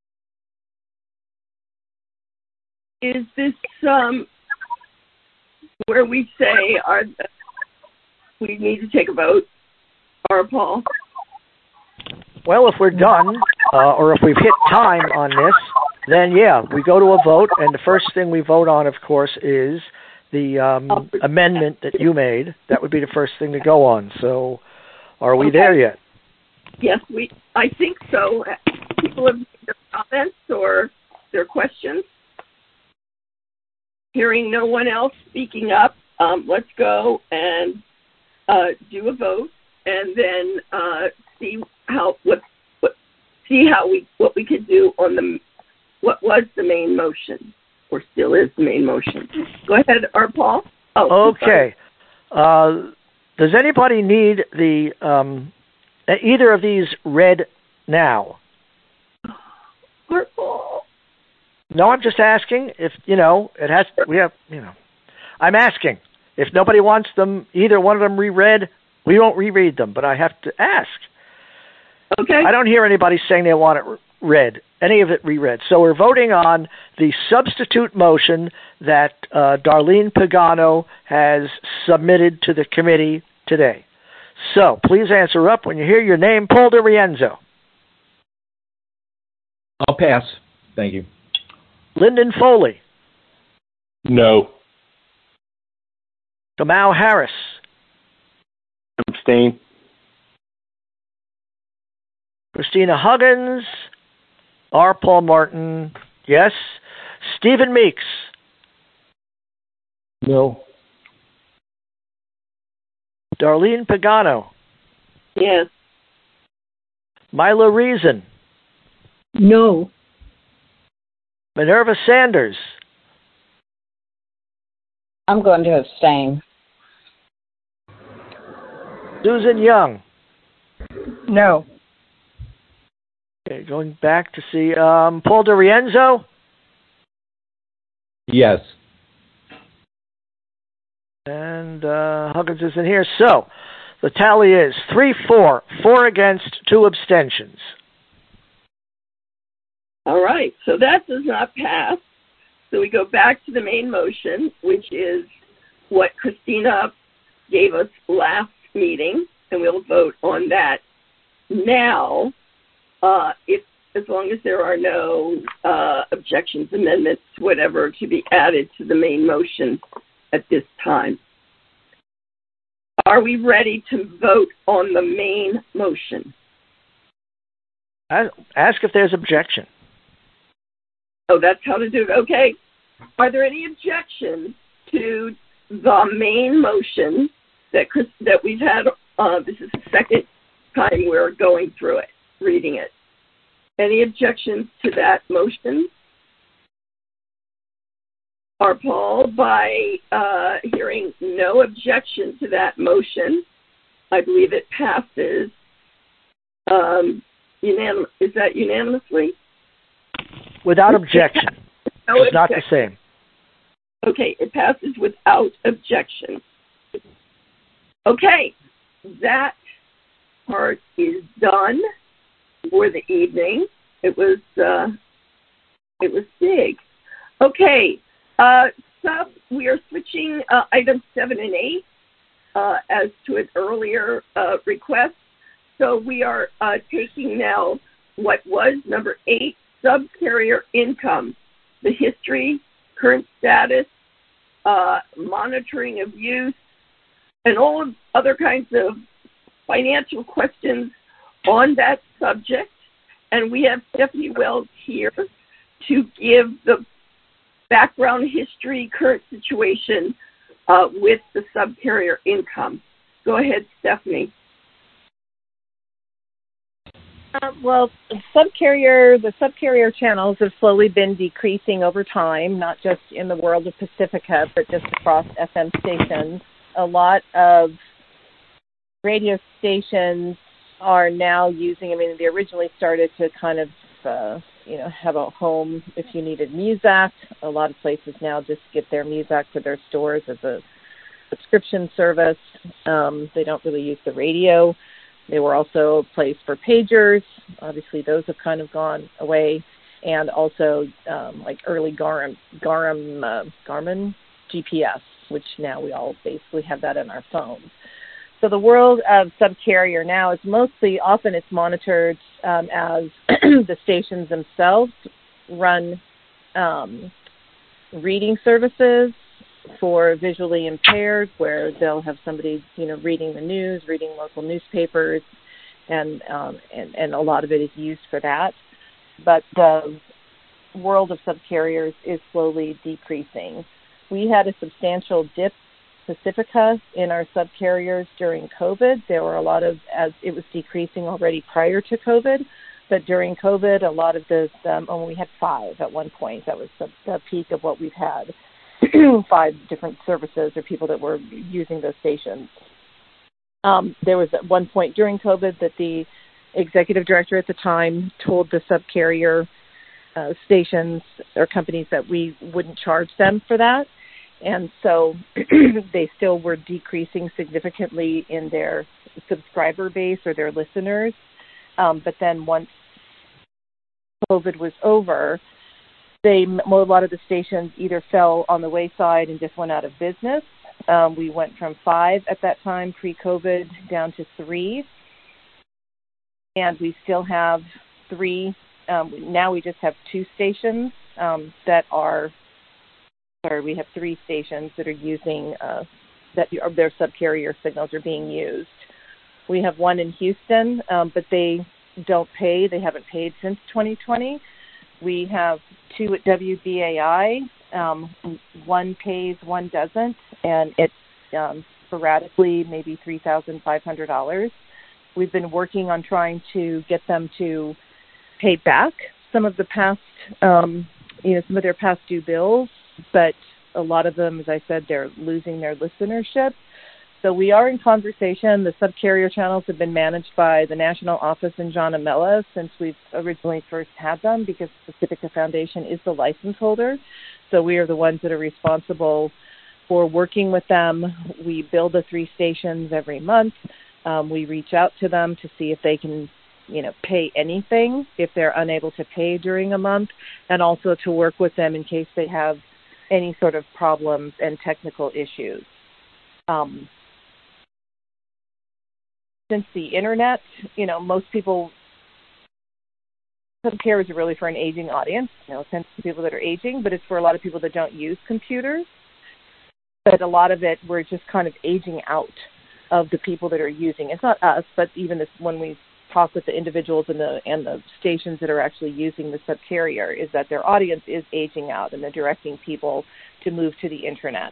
Is this um, where we say our, we need to take a vote? Or Paul? Well, if we're done, uh, or if we've hit time on this, then yeah, we go to a vote, and the first thing we vote on, of course, is the um, oh. amendment that you made. That would be the first thing to go on. So, are we okay. there yet? Yes, we. I think so. People have made their comments or their questions. Hearing no one else speaking up, um, let's go and uh, do a vote, and then uh, see how what, what see how we what we could do on the what was the main motion, or still is the main motion. Go ahead, R. Paul. Oh, okay. Uh, does anybody need the um, either of these read now? R. Paul. No, I'm just asking if, you know, it has, we have, you know, I'm asking. If nobody wants them, either one of them reread, we won't reread them, but I have to ask. Okay. I don't hear anybody saying they want it read, any of it reread. So we're voting on the substitute motion that uh, Darlene Pagano has submitted to the committee today. So please answer up when you hear your name, Paul DiRienzo. I'll pass. Thank you. Lyndon Foley. No. Kamau Harris. Abstain. Christina Huggins. R. Paul Martin. Yes. Stephen Meeks. No. Darlene Pagano. Yes. Mila Reason. No. Minerva Sanders. I'm going to abstain. Susan Young. No. Okay, going back to see um, Paul DiRienzo. Yes. And uh, Huggins isn't here. So the tally is three, four, four against, two abstentions. All right, so that does not pass. So we go back to the main motion, which is what Christina gave us last meeting, and we'll vote on that now, uh, if as long as there are no uh, objections, amendments, whatever, to be added to the main motion at this time. Are we ready to vote on the main motion? Ask if there's objection. Oh, that's how to do it. Okay. Are there any objections to the main motion that Chris, that we've had? Uh, this is the second time we're going through it, reading it. Any objections to that motion? Or Paul, by uh, hearing no objection to that motion, I believe it passes. Um, unanim- is that unanimously? Without objection. No it's objection. Not the same. Okay, it passes without objection. Okay, that part is done for the evening. It was uh, it was big. Okay, uh, sub. We are switching uh, items seven and eight uh, as to an earlier uh, request. So we are uh, taking now what was number eight. Subcarrier income, the history, current status, uh, monitoring of use, and all of other kinds of financial questions on that subject. And we have Stephanie Wells here to give the background history, current situation uh, with the subcarrier income. Go ahead, Stephanie. Uh, well, subcarrier, the subcarrier channels have slowly been decreasing over time, not just in the world of Pacifica, but just across F M stations. A lot of radio stations are now using, I mean, they originally started to kind of, uh, you know, have a home if you needed Muzak. A lot of places now just get their Muzak to their stores as a subscription service. Um, they don't really use the radio. They were also a place for pagers. Obviously, those have kind of gone away. And also, um, like early Garmin, Garmin, uh, Garmin G P S which now we all basically have that on our phones. So the world of subcarrier now is mostly, often it's monitored um, as the stations themselves run um, reading services for visually impaired, where they'll have somebody, you know, reading the news, reading local newspapers, and um, and, and a lot of it is used for that. But the world of subcarriers is slowly decreasing. We had a substantial dip Pacifica in our subcarriers during COVID. There were a lot of, as it was decreasing already prior to COVID, but during COVID, a lot of the, um, oh, we had five at one point. That was the, the peak of what we've had, five different services or people that were using those stations. Um, there was at one point during COVID that the executive director at the time told the subcarrier uh, stations or companies that we wouldn't charge them for that. And so they still were decreasing significantly in their subscriber base or their listeners. Um, but then once COVID was over, they a lot of the stations either fell on the wayside and just went out of business. Um, we went from five at that time, pre-COVID, down to three. And we still have three. Um, now we just have two stations um, that are Or we have three stations that are using, uh, that are, their subcarrier signals are being used. We have one in Houston, um, but they don't pay. They haven't paid since twenty twenty. We have two at W B A I. Um, one pays, one doesn't, and it's um, sporadically maybe three thousand five hundred dollars. We've been working on trying to get them to pay back some of the past, um, you know, some of their past due bills. But a lot of them, as I said, they're losing their listenership. So we are in conversation. The subcarrier channels have been managed by the national office in John Amella since we've originally first had them, because the Pacifica Foundation is the license holder. So we are the ones that are responsible for working with them. We build the three stations every month. Um, we reach out to them to see if they can, you know, pay anything if they're unable to pay during a month, and also to work with them in case they have any sort of problems and technical issues. Um, since the internet, you know, most people, subcarriers are really for an aging audience, you know, since people that are aging, but it's for a lot of people that don't use computers. But a lot of it, we're just kind of aging out of the people that are using. It's not us, but even this, when we talk with the individuals and the and the stations that are actually using the subcarrier, is that their audience is aging out, and they're directing people to move to the internet.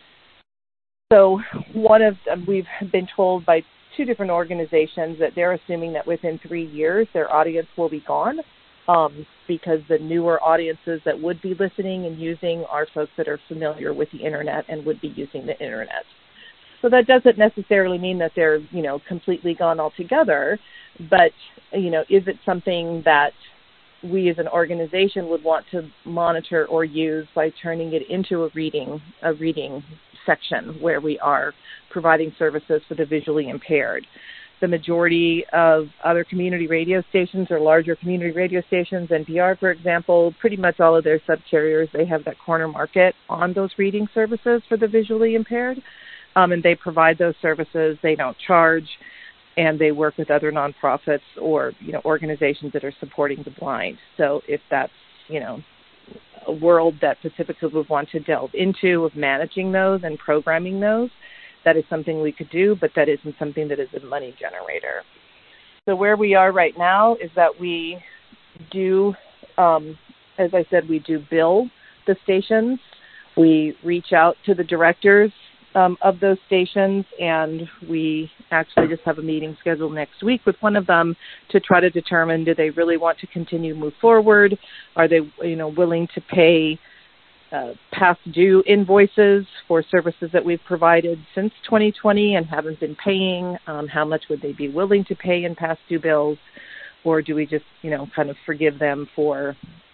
So one of um, we've been told by two different organizations that they're assuming that within three years their audience will be gone, um, because the newer audiences that would be listening and using are folks that are familiar with the internet and would be using the internet. So that doesn't necessarily mean that they're, you know, completely gone altogether, but, you know, is it something that we as an organization would want to monitor or use by turning it into a reading, a reading section where we are providing services for the visually impaired? The majority of other community radio stations or larger community radio stations, N P R, for example, pretty much all of their subcarriers, they have that corner market on those reading services for the visually impaired. Um, and they provide those services. They don't charge, and they work with other nonprofits or, you know, organizations that are supporting the blind. So if that's, you know, a world that Pacifica would want to delve into of managing those and programming those, that is something we could do, but that isn't something that is a money generator. So where we are right now is that we do, um, as I said, we do bill the stations. We reach out to the directors Um, of those stations, and we actually just have a meeting scheduled next week with one of them to try to determine, do they really want to continue to move forward? Are they, you know, willing to pay uh, past due invoices for services that we've provided since twenty twenty and haven't been paying? Um, how much would they be willing to pay in past due bills? Or do we just, you know, kind of forgive them for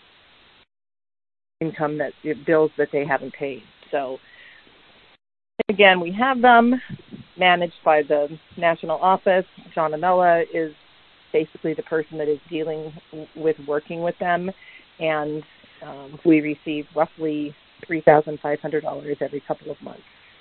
income that bills that they haven't paid? So again, we have them managed by the national office. John Amella is basically the person that is dealing with working with them, and um, we receive roughly three thousand five hundred dollars every couple of months.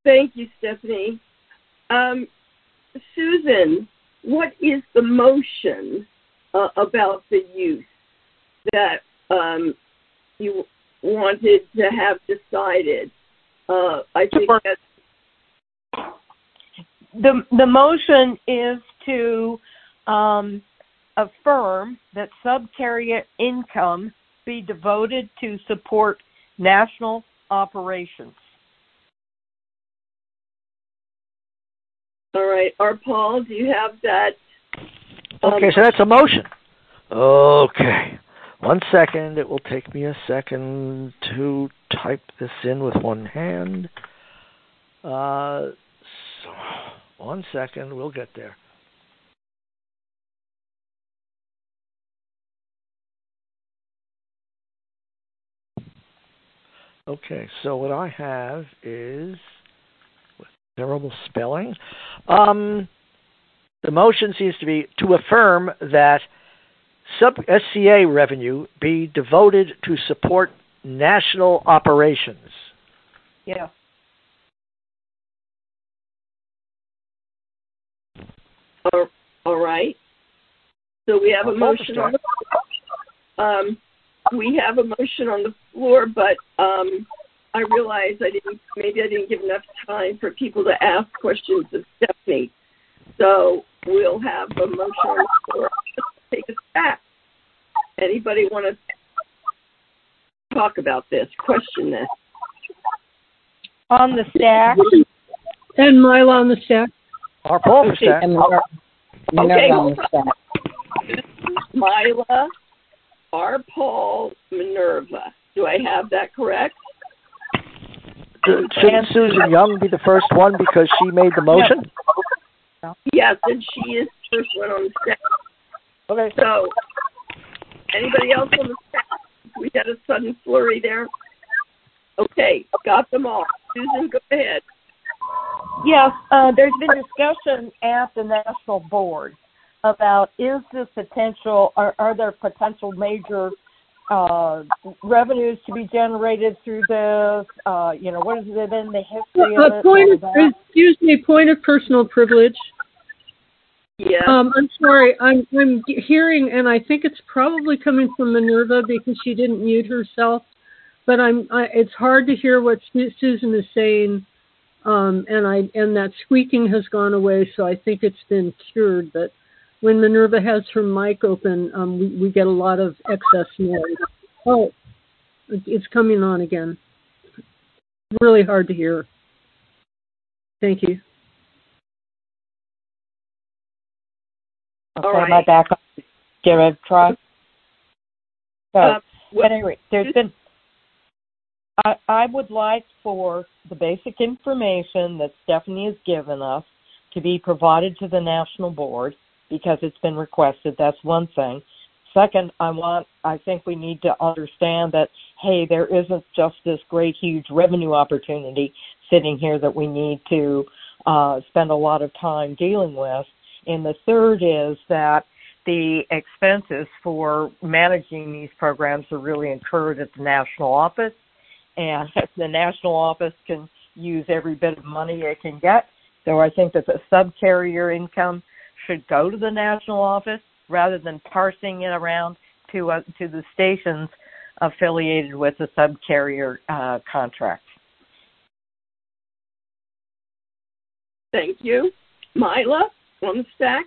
Thank you, Stephanie. Um, Susan, what is the motion uh, about the use that um, you wanted to have decided? Uh, I think that's... The, the motion is to um, affirm that subcarrier income be devoted to support national operations. All right. R. Paul, do you have that? Um, okay, so that's a motion. Okay. One second. It will take me a second to type this in with one hand. Uh, so, one second. We'll get there. Okay, so what I have is terrible spelling. Um, the motion seems to be to affirm that sub-S C A revenue be devoted to support national operations. Yeah. All, all right. So we have a motion on the um, we have a motion on the floor, but um, I realize I didn't. Maybe I didn't give enough time for people to ask questions of Stephanie. So we'll have a motion on the floor. Take us back. Anybody want to talk about this? Question this? On the stack. And Mila on the stack. Our Paul for stack. And Minerva, Minerva Okay, on the stack. Mila, R. Paul, Minerva. Do I have that correct? Shouldn't Susan Young be the first one because she made the motion? Yes, and she is the first one on the stack. Okay. So, anybody else on the stack? We had a sudden flurry there. Okay, got them all. Susan, go ahead. Yes, uh, there's been discussion at the national board about is this potential, are, are there potential major uh, revenues to be generated through this? Uh, you know, what has been the history Uh, of it? point of, that? excuse me, point of personal privilege. Yeah. Um, I'm sorry. I'm I'm hearing, and I think it's probably coming from Minerva because she didn't mute herself. But I'm. I, it's hard to hear what Susan is saying, um, and I and that squeaking has gone away. So I think it's been cured. But when Minerva has her mic open, um, we we get a lot of excess noise. Oh, it's coming on again. Really hard to hear. Thank you. Okay, All right. my back. Give it a try. So, Uh, but anyway, there's been. I, I would like for the basic information that Stephanie has given us to be provided to the national board because it's been requested. That's one thing. Second, I want. I think we need to understand that hey, there isn't just this great, huge revenue opportunity sitting here that we need to uh, spend a lot of time dealing with. And the third is that the expenses for managing these programs are really incurred at the national office, and the national office can use every bit of money it can get. So I think that the subcarrier income should go to the national office rather than parsing it around to uh, to the stations affiliated with the subcarrier uh, contract. Thank you. Mila, on the stack.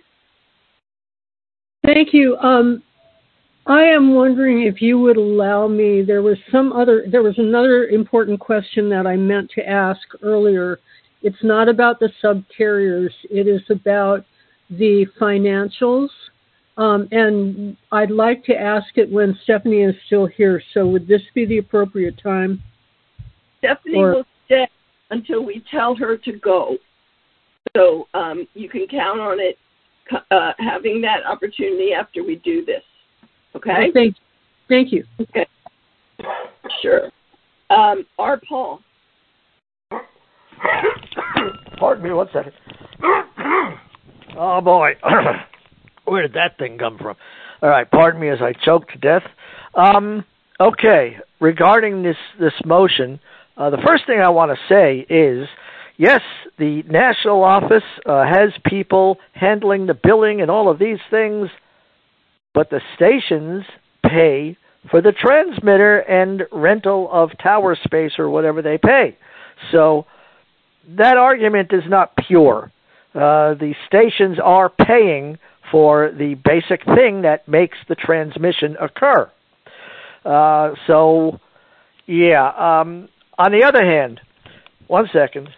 Thank you. Um, I am wondering if you would allow me, there was some other, there was another important question that I meant to ask earlier. It's not about the subcarriers. It is about the financials. Um, and I'd like to ask it when Stephanie is still here. So would this be the appropriate time? Stephanie Or, will stay until we tell her to go. So um, you can count on it uh, having that opportunity after we do this. Okay? oh, thank, thank you. Okay. Sure. Um, R. Paul. Pardon me one second. Oh, boy. Where did that thing come from? All right, pardon me as I choke to death. Um, okay, regarding this, this motion, uh, the first thing I want to say is, yes, the national office uh, has people handling the billing and all of these things, but the stations pay for the transmitter and rental of tower space or whatever they pay. So that argument is not pure. Uh, the stations are paying for the basic thing that makes the transmission occur. Uh, so, yeah. Um, on the other hand, one second.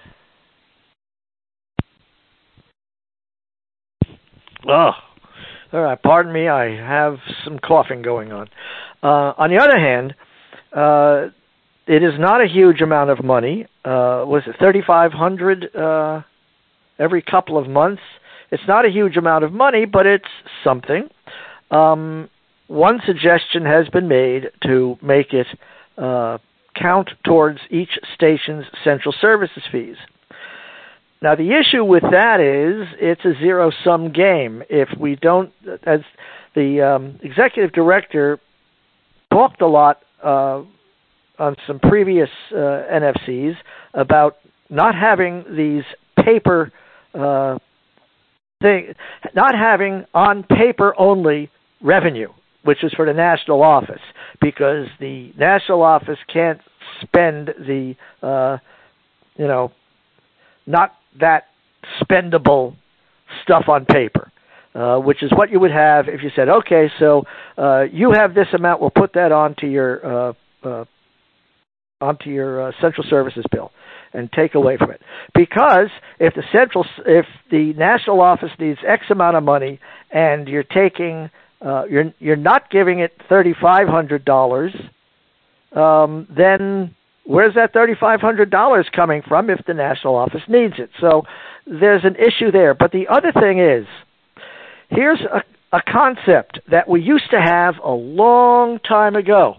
Oh, all right. Pardon me. I have some coughing going on. Uh, on the other hand, uh, it is not a huge amount of money. Uh, was it thirty-five hundred dollars uh, every couple of months? It's not a huge amount of money, but it's something. Um, one suggestion has been made to make it uh, count towards each station's central services fees. Now, the issue with that is it's a zero-sum game. If we don't, as the um, executive director talked a lot uh, on some previous uh, N F Cs about not having these paper uh, thing, not having on paper only revenue, which is for the national office, because the national office can't spend the, uh, you know, not that spendable stuff on paper, uh, which is what you would have if you said, okay, so uh, you have this amount, we'll put that onto your uh, uh, onto your uh, central services bill and take away from it. Because if the central, if the national office needs X amount of money and you're taking, uh, you're you're not giving it thirty-five hundred dollars, um, then where's that thirty-five hundred dollars coming from if the national office needs it? So there's an issue there. But the other thing is, here's a, a concept that we used to have a long time ago.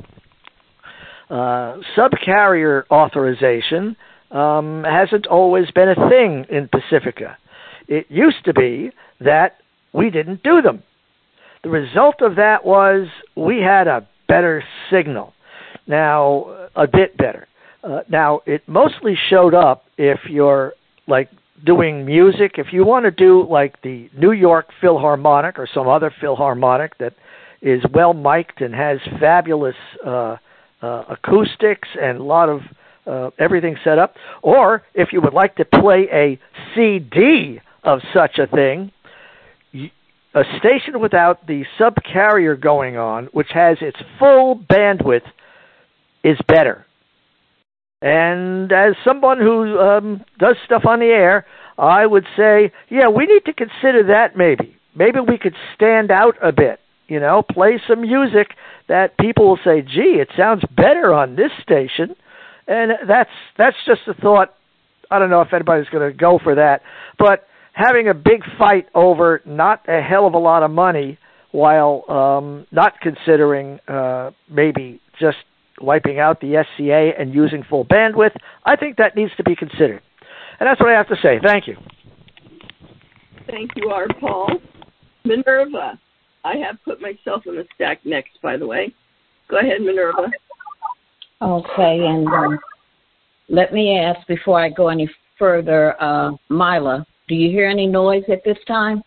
Uh, subcarrier authorization um, hasn't always been a thing in Pacifica. It used to be that we didn't do them. The result of that was we had a better signal. Now, a bit better. Uh, now, it mostly showed up if you're, like, doing music. If you want to do, like, the New York Philharmonic or some other Philharmonic that is well-mic'd and has fabulous uh, uh, acoustics and a lot of uh, everything set up, or if you would like to play a C D of such a thing, a station without the subcarrier going on, which has its full bandwidth, is better. And as someone who um, does stuff on the air, I would say, yeah, we need to consider that maybe. Maybe we could stand out a bit, you know, play some music that people will say, gee, it sounds better on this station. And that's that's just a thought. I don't know if anybody's going to go for that. But having a big fight over not a hell of a lot of money while um, not considering uh, maybe just wiping out the S C A and using full bandwidth, I think that needs to be considered. And that's what I have to say. Thank you. Thank you, R. Paul. Minerva, I have put myself in the stack next, by the way. Go ahead, Minerva. Okay, and um, let me ask before I go any further, uh, Mila, do you hear any noise at this time?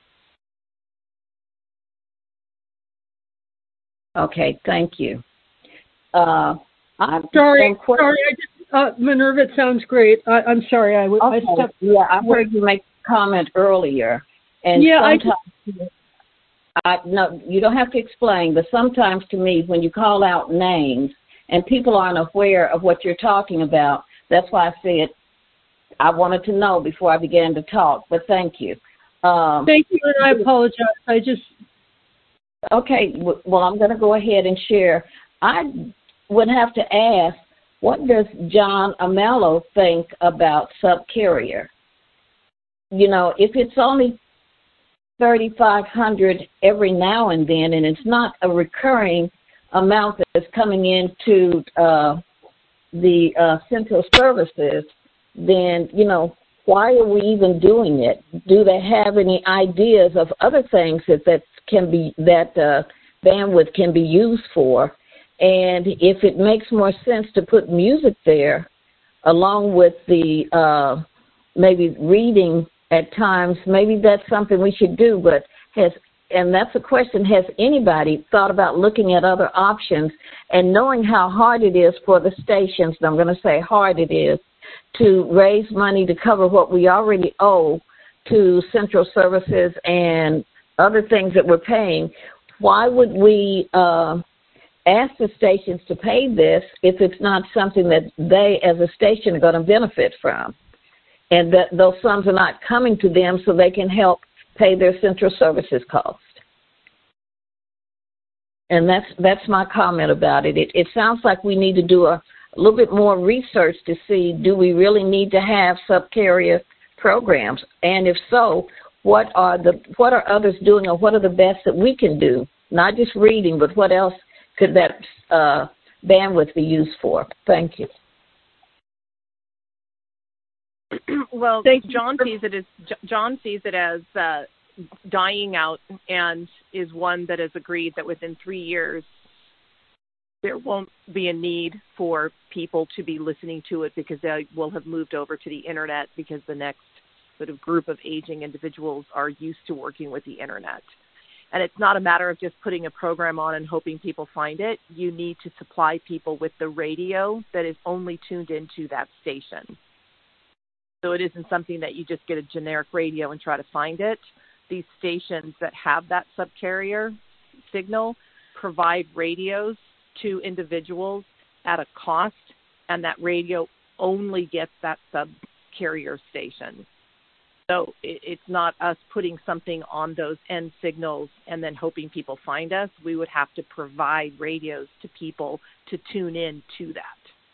Okay, thank you. Uh, I'm sorry, sorry, I just, uh, Minerva, it sounds great. I, I'm sorry, I, okay. I stepped. Yeah, I heard you make a comment earlier, and yeah, sometimes I, I no, you don't have to explain, but sometimes to me, when you call out names and people aren't aware of what you're talking about, that's why I said I wanted to know before I began to talk. But thank you. Um, thank you, and I apologize. I just okay. Well, I'm going to go ahead and share. I would have to ask, what does John Amello think about subcarrier? You know, if it's only thirty-five hundred dollars every now and then, and it's not a recurring amount that's coming into uh, the uh, central services, then, you know, why are we even doing it? Do they have any ideas of other things that, that can be, that uh, bandwidth can be used for? And if it makes more sense to put music there along with the uh, maybe reading at times, maybe that's something we should do, but has, and that's a question, has anybody thought about looking at other options and knowing how hard it is for the stations, and I'm going to say hard it is, to raise money to cover what we already owe to Central Services and other things that we're paying? Why would we uh, ask the stations to pay this if it's not something that they as a station are going to benefit from? And that those funds are not coming to them so they can help pay their Central Services cost. And that's that's my comment about it. It, it sounds like we need to do a, a little bit more research to see, do we really need to have subcarrier programs? And if so, what are the what are others doing, or what are the best that we can do? Not just reading, but what else could that uh, bandwidth be used for? Thank you. Well, John sees it as John sees it as uh, dying out, and is one that has agreed that within three years there won't be a need for people to be listening to it because they will have moved over to the internet, because the next sort of group of aging individuals are used to working with the internet. And it's not a matter of just putting a program on and hoping people find it. You need to supply people with the radio that is only tuned into that station. So it isn't something that you just get a generic radio and try to find it. These stations that have that subcarrier signal provide radios to individuals at a cost, and that radio only gets that subcarrier station. So it, it's not us putting something on those end signals and then hoping people find us. We would have to provide radios to people to tune in to that.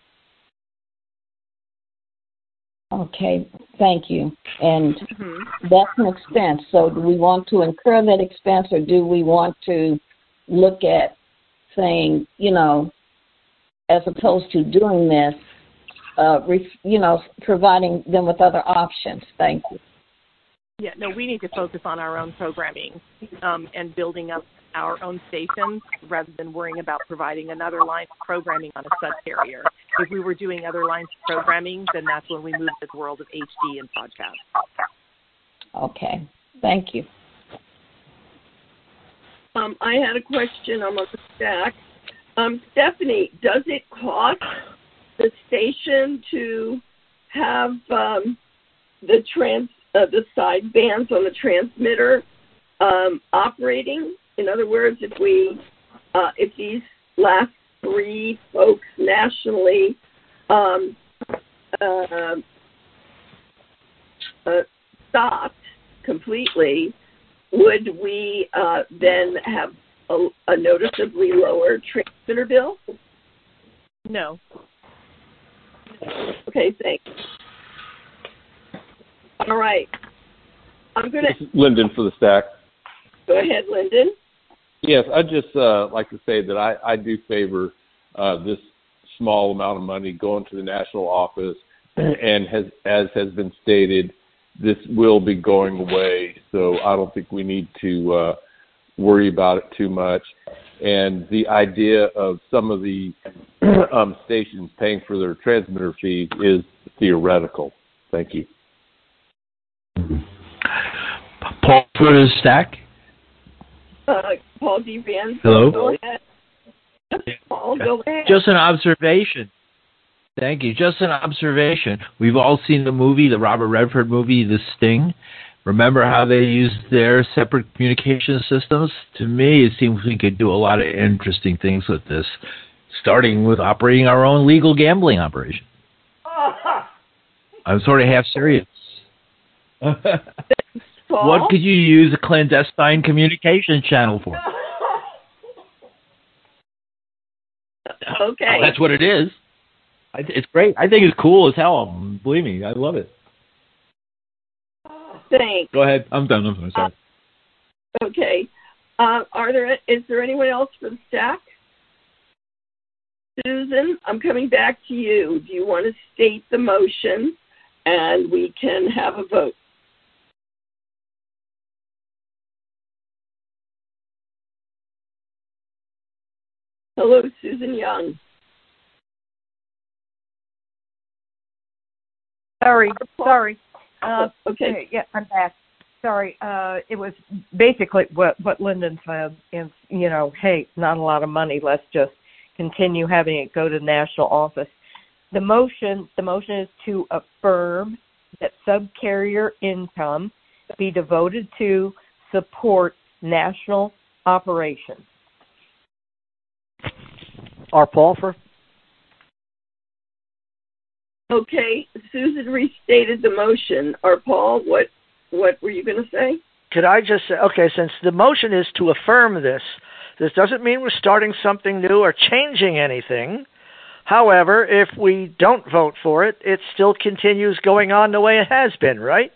Okay, thank you. And Mm-hmm. that's an expense. So do we want to incur that expense, or do we want to look at saying, you know, as opposed to doing this, uh, re- you know, providing them with other options? Thank you. Yeah, no, we need to focus on our own programming um, and building up our own stations rather than worrying about providing another line of programming on a subcarrier. If we were doing other lines of programming, then that's when we move to the world of H D and podcast. Okay, thank you. Um, I had a question on the stack. Um, Stephanie, does it cost the station to have um, the trans uh, the side bands on the transmitter um, operating? In other words, if we uh, if these last three folks nationally um, uh, uh, stopped completely, would we uh, then have a, a noticeably lower transmitter bill? No. Okay, thanks. All right. I'm going to... Lyndon for the stack. Go ahead, Lyndon. Yes, I'd just uh, like to say that I, I do favor uh, this small amount of money going to the national office, and has, as has been stated, this will be going away, so I don't think we need to uh, worry about it too much. And the idea of some of the um, stations paying for their transmitter fees is theoretical. Thank you. Paul for the stack. Uh, Paul D. Van. Hello. Go ahead. Paul, go ahead. Just an observation. Thank you. Just an observation. We've all seen the movie, the Robert Redford movie, The Sting. Remember how they used their separate communication systems? To me, it seems we could do a lot of interesting things with this, starting with operating our own legal gambling operation. I'm sort of half serious. What could you use a clandestine communication channel for? Okay. Well, that's what it is. I, it's great. I think it's cool as hell. Believe me, I love it. Thanks. Go ahead. I'm done. I'm sorry. Uh, okay. Uh, are there? Is there anyone else for the stack? Susan, I'm coming back to you. Do you want to state the motion, and we can have a vote? Hello, Susan Young. Sorry, sorry. Uh, okay. Yeah, I'm back. Sorry. Uh, it was basically what, what Lyndon said is, you know, hey, not a lot of money. Let's just continue having it go to national office. The motion, the motion is to affirm that subcarrier income be devoted to support national operations. R. Palfer? Okay, Susan restated the motion. Or Paul, what what were you going to say? Could I just say, okay, since the motion is to affirm this, this doesn't mean we're starting something new or changing anything. However, if we don't vote for it, it still continues going on the way it has been, right?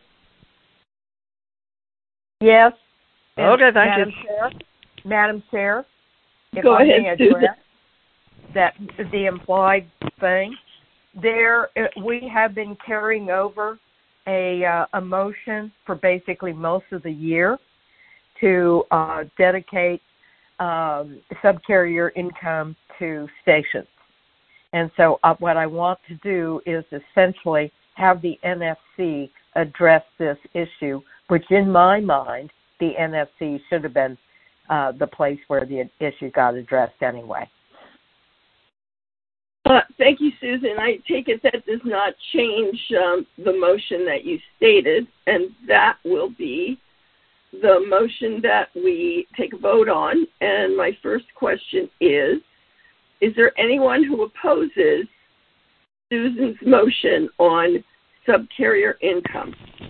Yes. And okay, thank Madam you. Chair, Madam Chair, if Go I ahead, may Susan. address that the implied thing, there we have been carrying over a uh, a motion for basically most of the year to uh, dedicate um, subcarrier income to stations. And so uh, what I want to do is essentially have the N F C address this issue, which in my mind, the N F C should have been uh, the place where the issue got addressed anyway. Uh, thank you, Susan. I take it that does not change um, the motion that you stated, and that will be the motion that we take a vote on. And my first question is, is there anyone who opposes Susan's motion on subcarrier income?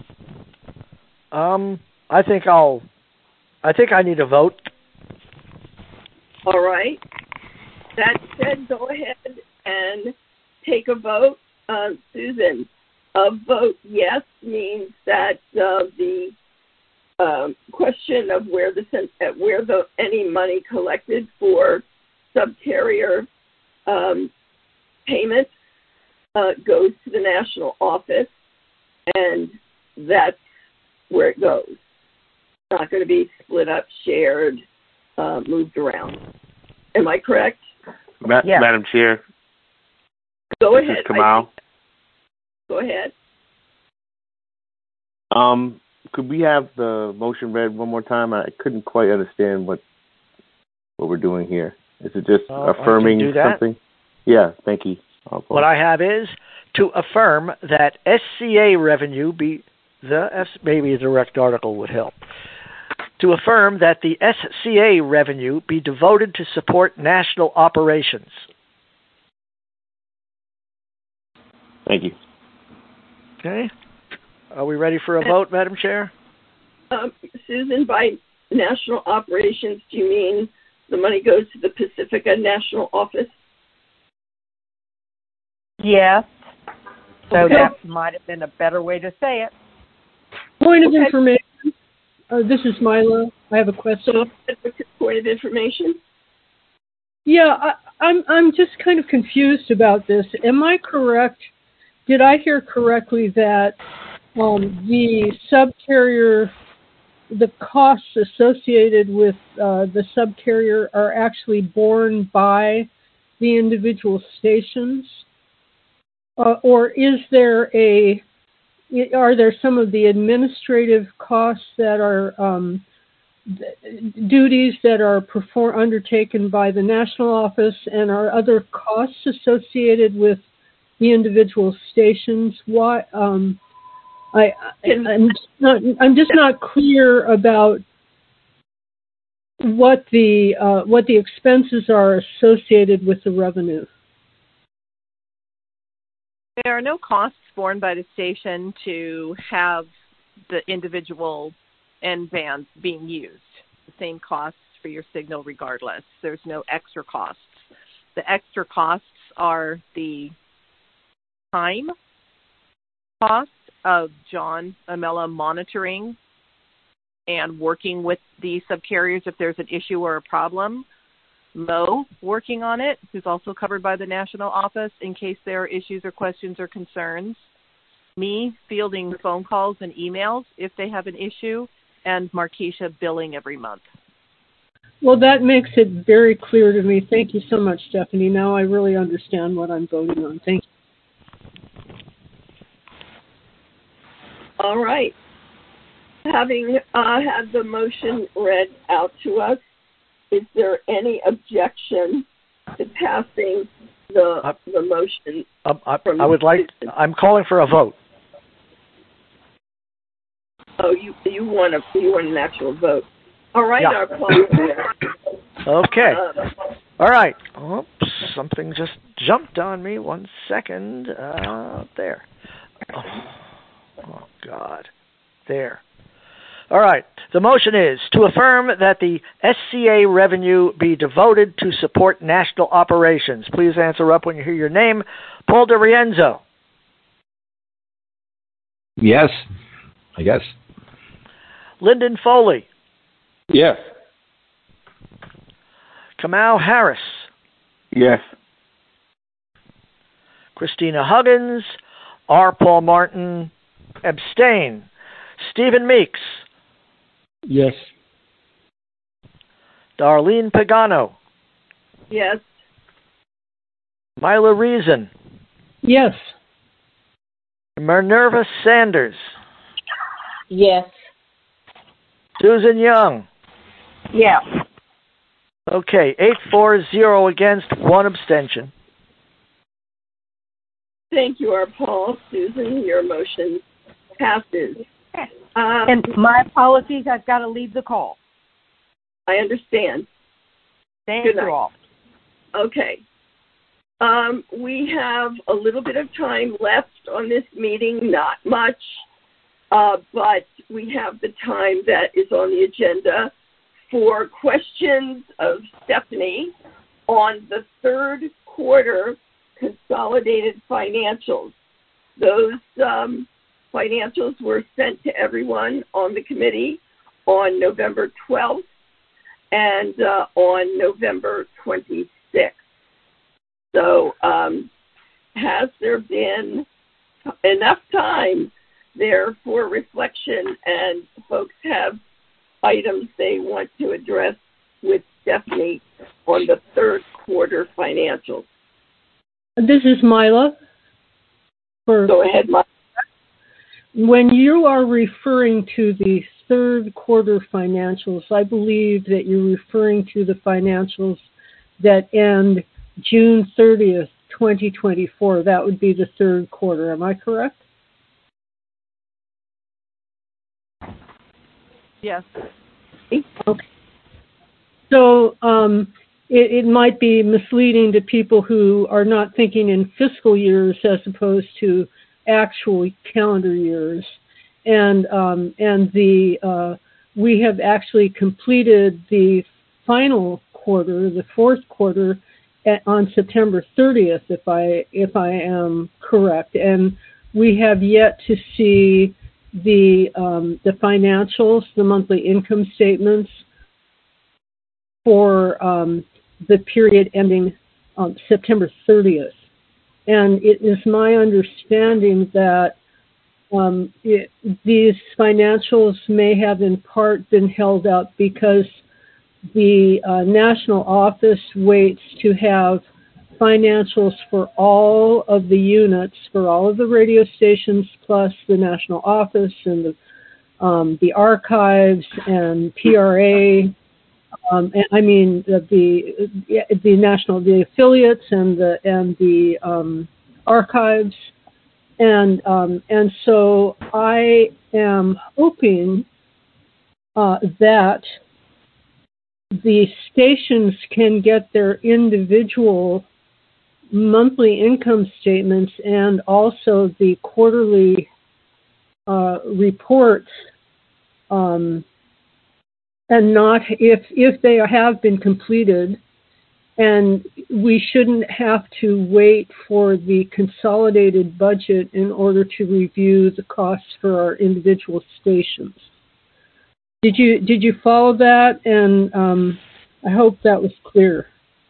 Um, I think I'll, I think I need a vote. All right. That said, go ahead and take a vote. Uh, Susan, a vote yes means that uh, the um, question of where the where the any money collected for subcarrier um, payments uh, goes to the national office, and that's where it goes. It's not going to be split up, shared, uh, moved around. Am I correct? Ma- yes. Madam Chair. Go this ahead. Is Kamal. Go ahead. Um, could we have the motion read one more time? I couldn't quite understand what what we're doing here. Is it just Oh, affirming I can do that. something? Yeah, thank you. What I have is to affirm that S C A revenue be the S, maybe a direct article would help. To affirm that the S C A revenue be devoted to support national operations. Thank you. Okay. Are we ready for a vote, Madam Chair? Um, Susan, by national operations, do you mean the money goes to the Pacifica National Office? Yes. So Okay. that might have been a better way to say it. Point of Okay. information. Uh, this is Mila. I have a question. So, what's your point of information? Yeah, I, I'm I'm just kind of confused about this. Am I correct? Did I hear correctly that um, the subcarrier, the costs associated with uh, the subcarrier are actually borne by the individual stations? Uh, or is there a, are there some of the administrative costs that are um, duties that are perform, undertaken by the national office, and are other costs associated with the individual stations? Why? Um, I, I I'm just not I'm just not clear about what the uh, what the expenses are associated with the revenue. There are no costs borne by the station to have the individual end bands being used. The same costs for your signal regardless. There's no extra costs. The extra costs are the time cost of John Amella monitoring and working with the subcarriers if there's an issue or a problem. Mo working on it, who's also covered by the national office in case there are issues or questions or concerns. Me fielding phone calls and emails if they have an issue, and Markeisha billing every month. Well, that makes it very clear to me. Thank you so much, Stephanie. Now I really understand what I'm voting on. Thank you. All right. Having uh, had the motion read out to us, is there any objection to passing the uh, the motion? Um, I, I would like. I'm calling for a vote. Oh, you you want a you want an actual vote? All right, yeah. our call. Okay. Uh, All right. Oops, something just jumped on me. One second. Uh, there. Oh, oh God. There. All right. The motion is to affirm that the S C A revenue be devoted to support national operations. Please answer up when you hear your name. Paul DiRienzo. Yes, I guess. Lyndon Foley. Yes. Kamau Harris. Yes. Christina Huggins. R. Paul Martin. Abstain. Stephen Meeks. Yes. Darlene Pagano. Yes. Myla Reason. Yes. Minerva Sanders. Yes. Susan Young. Yeah. Okay, eight four zero against, one abstention. Thank you, our Paul. Susan, your motion passes. Um, And my apologies, I've got to leave the call. I understand. Thank Good you night. all. Okay. Um, we have a little bit of time left on this meeting, not much, uh, but we have the time that is on the agenda for questions of Stephanie on the third quarter consolidated financials. Those um, financials were sent to everyone on the committee on November twelfth and uh, on November twenty-sixth. So um, has there been enough time there for reflection and folks have items they want to address with Stephanie on the third quarter financials? This is Myla. For Go ahead, Myla. When you are referring to the third quarter financials, I believe that you're referring to the financials that end June thirtieth, twenty twenty-four. That would be the third quarter. Am I correct? Yes. Okay. So um, it, it might be misleading to people who are not thinking in fiscal years as opposed to actual calendar years. And um, and the uh, we have actually completed the final quarter, the fourth quarter, at, on September thirtieth, if I if I am correct. And we have yet to see the um, the financials, the monthly income statements for um, the period ending um, September thirtieth. And it is my understanding that um, it, these financials may have in part been held up because the uh, national office waits to have financials for all of the units, for all of the radio stations, plus the national office and the, um, the archives and P R A. Um, and, I mean the, the the national the affiliates and the and the um, archives, and um, and so I am hoping uh, that the stations can get their individual monthly income statements and also the quarterly uh, reports. Um, And not if if they have been completed, and we shouldn't have to wait for the consolidated budget in order to review the costs for our individual stations. Did you did you follow that? And um, I hope that was clear.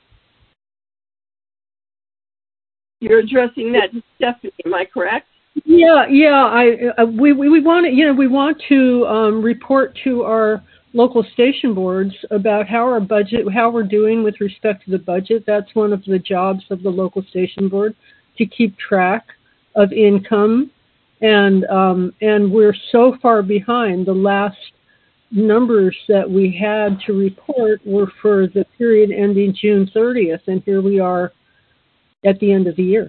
You're addressing that to Stephanie, am I correct? Yeah, yeah. I, I we we want to you know we want to um, report to our local station boards about how our budget, how we're doing with respect to the budget. That's one of the jobs of the local station board, to keep track of income and um, and we're so far behind. The last numbers that we had to report were for the period ending June thirtieth, and here we are at the end of the year.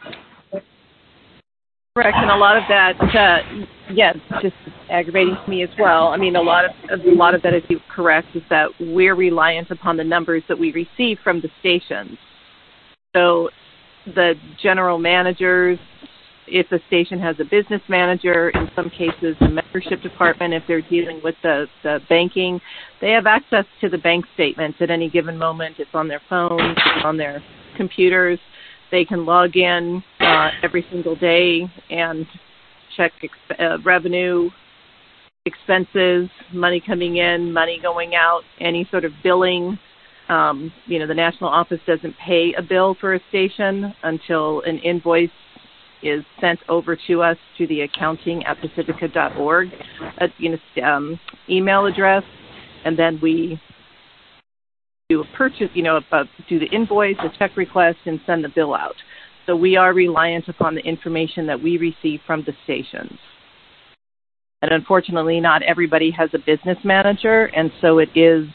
Correct, and a lot of that, uh, yeah, just aggravating to me as well. I mean, a lot of a lot of that, if you're correct, is that we're reliant upon the numbers that we receive from the stations. So the general managers, if the station has a business manager, in some cases the membership department, if they're dealing with the, the banking, they have access to the bank statements at any given moment. It's on their phones, on their computers. They can log in uh, every single day and check ex- uh, revenue, expenses, money coming in, money going out, any sort of billing. Um, you know, the national office doesn't pay a bill for a station until an invoice is sent over to us through the accounting at pacifica dot org, uh, you know, um, email address, and then we do a purchase, you know, uh, do the invoice, a check request, and send the bill out. So we are reliant upon the information that we receive from the stations. And unfortunately, not everybody has a business manager, and so it is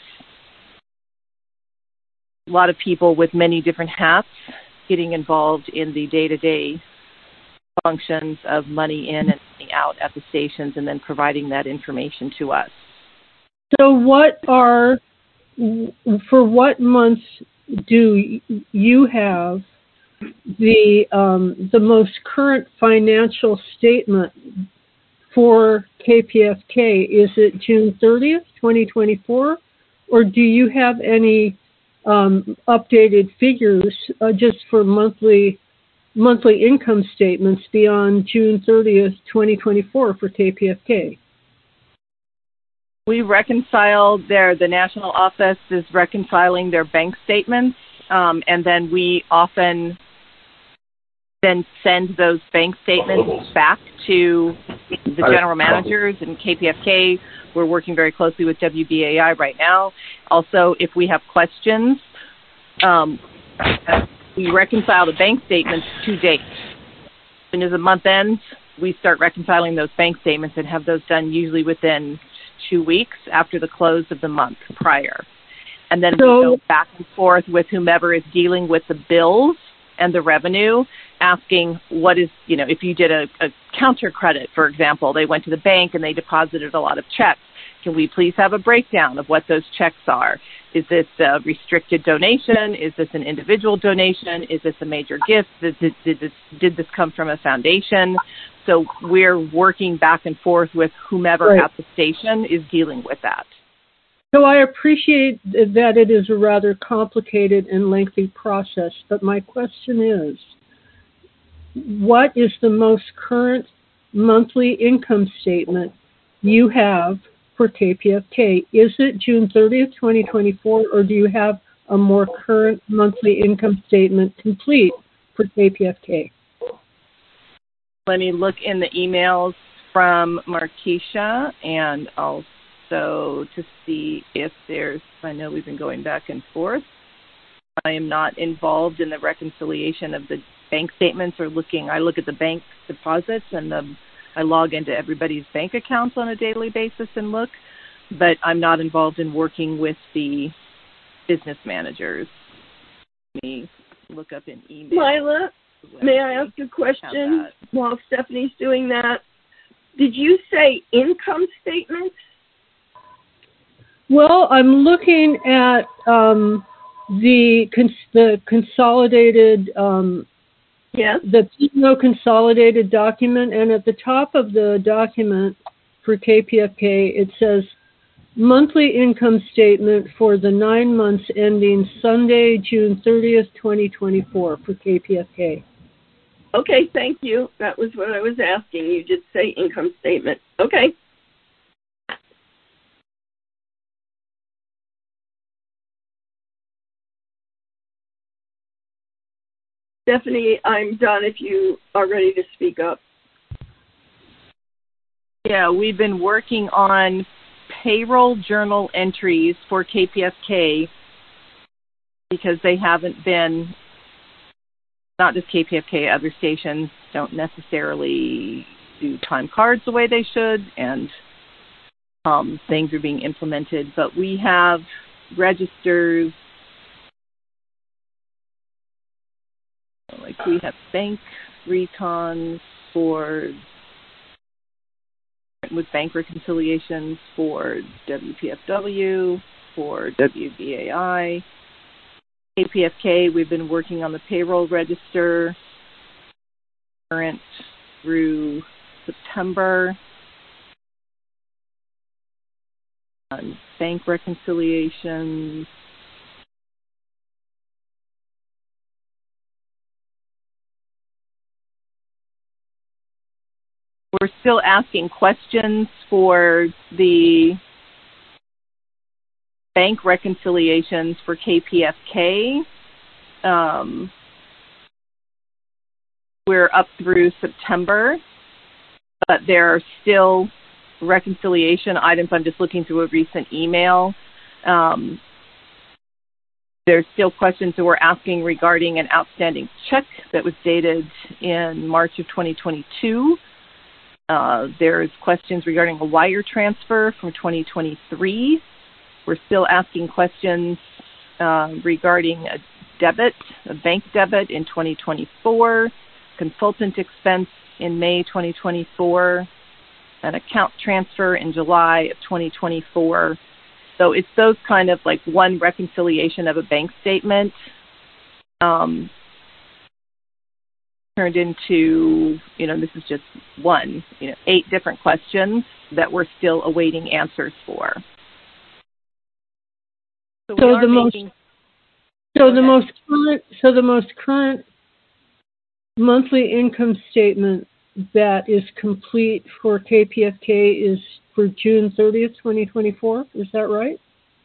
a lot of people with many different hats getting involved in the day-to-day functions of money in and money out at the stations and then providing that information to us. So what are, for what months do you have the um, the most current financial statement for K P F K? Is it June thirtieth, twenty twenty-four, or do you have any um, updated figures uh, just for monthly monthly income statements beyond June thirtieth, twenty twenty-four for K P F K? We reconcile their, the national office is reconciling their bank statements, um, and then we often then send those bank statements back to the general managers and K P F K. We're working very closely with W B A I right now. Also, if we have questions, um, we reconcile the bank statements to date. As soon as the month ends, we start reconciling those bank statements and have those done usually within two weeks after the close of the month prior. And then so, we go back and forth with whomever is dealing with the bills and the revenue, asking what is, you know, if you did a, a counter credit, for example, they went to the bank and they deposited a lot of checks. Can we please have a breakdown of what those checks are? Is this a restricted donation? Is this an individual donation? Is this a major gift? Did, did, did, this, did this come from a foundation? So we're working back and forth with whomever right. at the station is dealing with that. So I appreciate that it is a rather complicated and lengthy process, but my question is, what is the most current monthly income statement you have for K P F K? Is it June thirtieth, twenty twenty-four, or do you have a more current monthly income statement complete for K P F K? Let me look in the emails from Markeisha and also to see if there's, I know we've been going back and forth. I am not involved in the reconciliation of the bank statements or looking, I look at the bank deposits and the, I log into everybody's bank accounts on a daily basis and look, but I'm not involved in working with the business managers. Let me look up an email. Lila, may I ask a question while Stephanie's doing that? Did you say income statements? Well, I'm looking at um, the cons- the consolidated um, yes. the P and O consolidated document, and at the top of the document for K P F K, it says monthly income statement for the nine months ending Sunday, June thirtieth, twenty twenty-four for K P F K. Okay, thank you. That was what I was asking. You did say income statement. Okay. Stephanie, I'm done if you are ready to speak up. Yeah, we've been working on payroll journal entries for K P F K because they haven't been, not just K P F K, other stations don't necessarily do time cards the way they should, and um, things are being implemented. But we have registers, like we have bank recons for with bank reconciliations for W P F W, for W B A I. K P F K, we've been working on the payroll register current through September. On bank reconciliations. We're still asking questions for the bank reconciliations for K P F K. Um, we're up through September, but there are still reconciliation items. I'm just looking through a recent email. Um, there's still questions that we're asking regarding an outstanding check that was dated in March of twenty twenty-two. Uh, there's questions regarding a wire transfer from twenty twenty-three. We're still asking questions uh, regarding a debit, a bank debit in twenty twenty-four, consultant expense in May twenty twenty-four, an account transfer in July of twenty twenty-four. So it's those kind of like one reconciliation of a bank statement um, turned into, you know, this is just one, you know, eight different questions that we're still awaiting answers for. So, so the making... most so the most current so the most current monthly income statement that is complete for K P F K is for June thirtieth, twenty twenty-four. Is that right?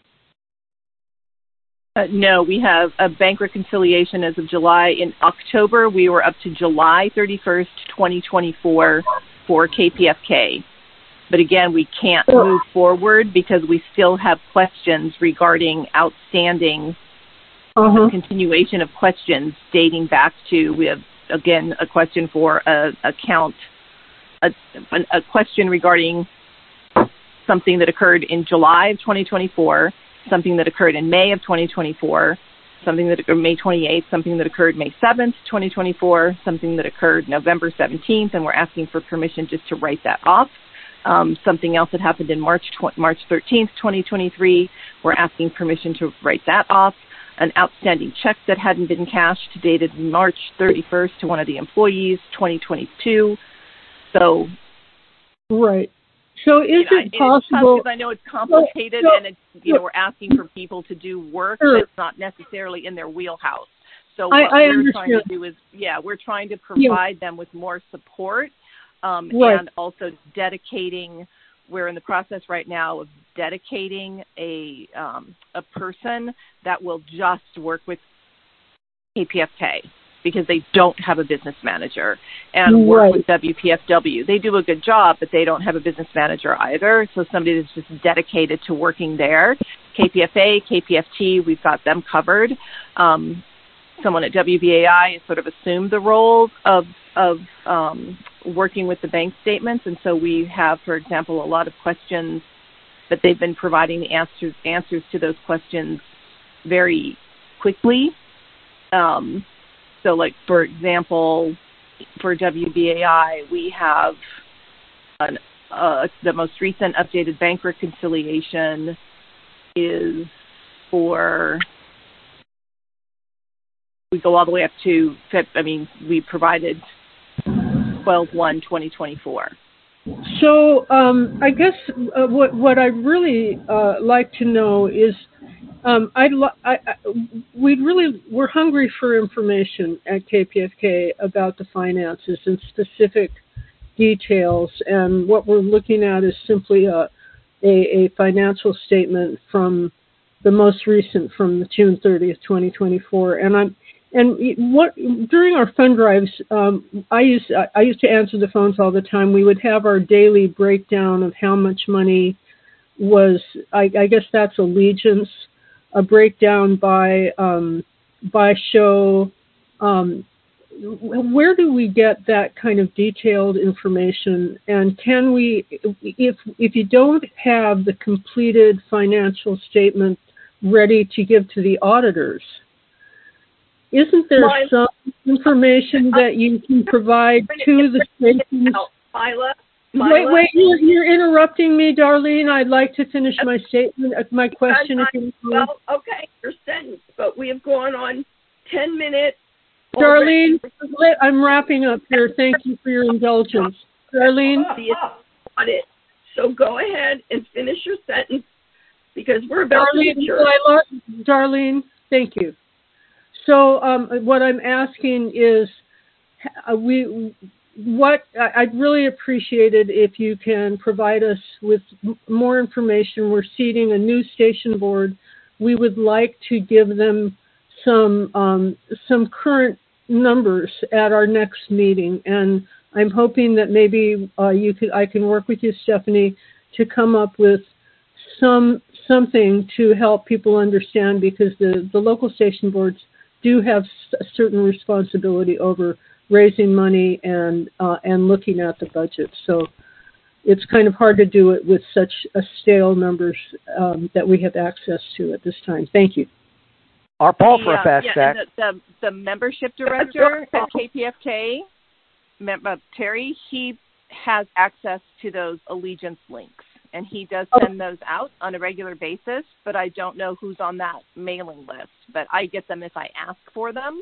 Uh, no, we have a bank reconciliation as of July. In October, we were up to July thirty-first, twenty twenty-four for K P F K. But again, we can't move forward because we still have questions regarding outstanding uh-huh. continuation of questions dating back to, we have, again, a question for a account, a, a question regarding something that occurred in July of twenty twenty-four, something that occurred in May of twenty twenty-four, something that occurred May twenty-eighth, something that occurred May seventh, twenty twenty-four, something that occurred November seventeenth, and we're asking for permission just to write that off. Um, something else that happened in March tw- March thirteenth, twenty twenty-three, we're asking permission to write that off. An outstanding check that hadn't been cashed dated March thirty-first to one of the employees, twenty twenty-two. So, right. So is you know, it possible? Because I know it's complicated, so, so, and it's, you know, we're asking for people to do work sure. that's not necessarily in their wheelhouse. So what I, I we're understand. trying to do is, yeah, we're trying to provide yeah. them with more support, um, right. and also dedicating. We're in the process right now of dedicating a um, a person that will just work with K P F K because they don't have a business manager, and work right. with W P F W. They do a good job, but they don't have a business manager either. So somebody that's just dedicated to working there. K P F A, K P F T, we've got them covered. Um, someone at W B A I has sort of assumed the role of of um, working with the bank statements, and so we have, for example, a lot of questions that they've been providing the answers answers to those questions very quickly. Um, so, like for example, for W B A I, we have an, uh, the most recent updated bank reconciliation is for. We go all the way up to, I mean, we provided twelve one twenty twenty-four. So um, I guess uh, what what I'd really uh, like to know is, um, I'd lo- I, I, we'd really we're hungry for information at K P F K about the finances and specific details, and what we're looking at is simply a a, a financial statement from the most recent, from June thirtieth, twenty twenty-four, and I'm. And what during our fund drives, um, I used I used to answer the phones all the time. We would have our daily breakdown of how much money was. I, I guess that's allegiance, a breakdown by um, by show, um, where do we get that kind of detailed information? And can we, if if you don't have the completed financial statement ready to give to the auditors, isn't there My, some information that you can provide to the stations? Mila, Mila? Wait, wait, you're, you're interrupting me, Darlene. I'd like to finish my statement, my question. I, I, well, okay, your sentence, but we have gone on ten minutes. Darlene, I'm wrapping up here. Thank you for your indulgence. Darlene? It. So go ahead and finish your sentence because we're about Darlene, to adjourn. I love, Darlene, thank you. So um, what I'm asking is, uh, we, what I'd really appreciate it if you can provide us with m- more information. We're seating a new station board. We would like to give them some um, some current numbers at our next meeting, and I'm hoping that maybe uh, you could I can work with you, Stephanie, to come up with some something to help people understand, because the, the local station boards do have a certain responsibility over raising money and uh, and looking at the budget. So it's kind of hard to do it with such a stale numbers um, that we have access to at this time. Thank you. Our Paul for a fast yeah, stack. The, the, the membership director at K P F K, uh, Terry, he has access to those Allegiance links, and he does send those out on a regular basis, but I don't know who's on that mailing list, but I get them if I ask for them.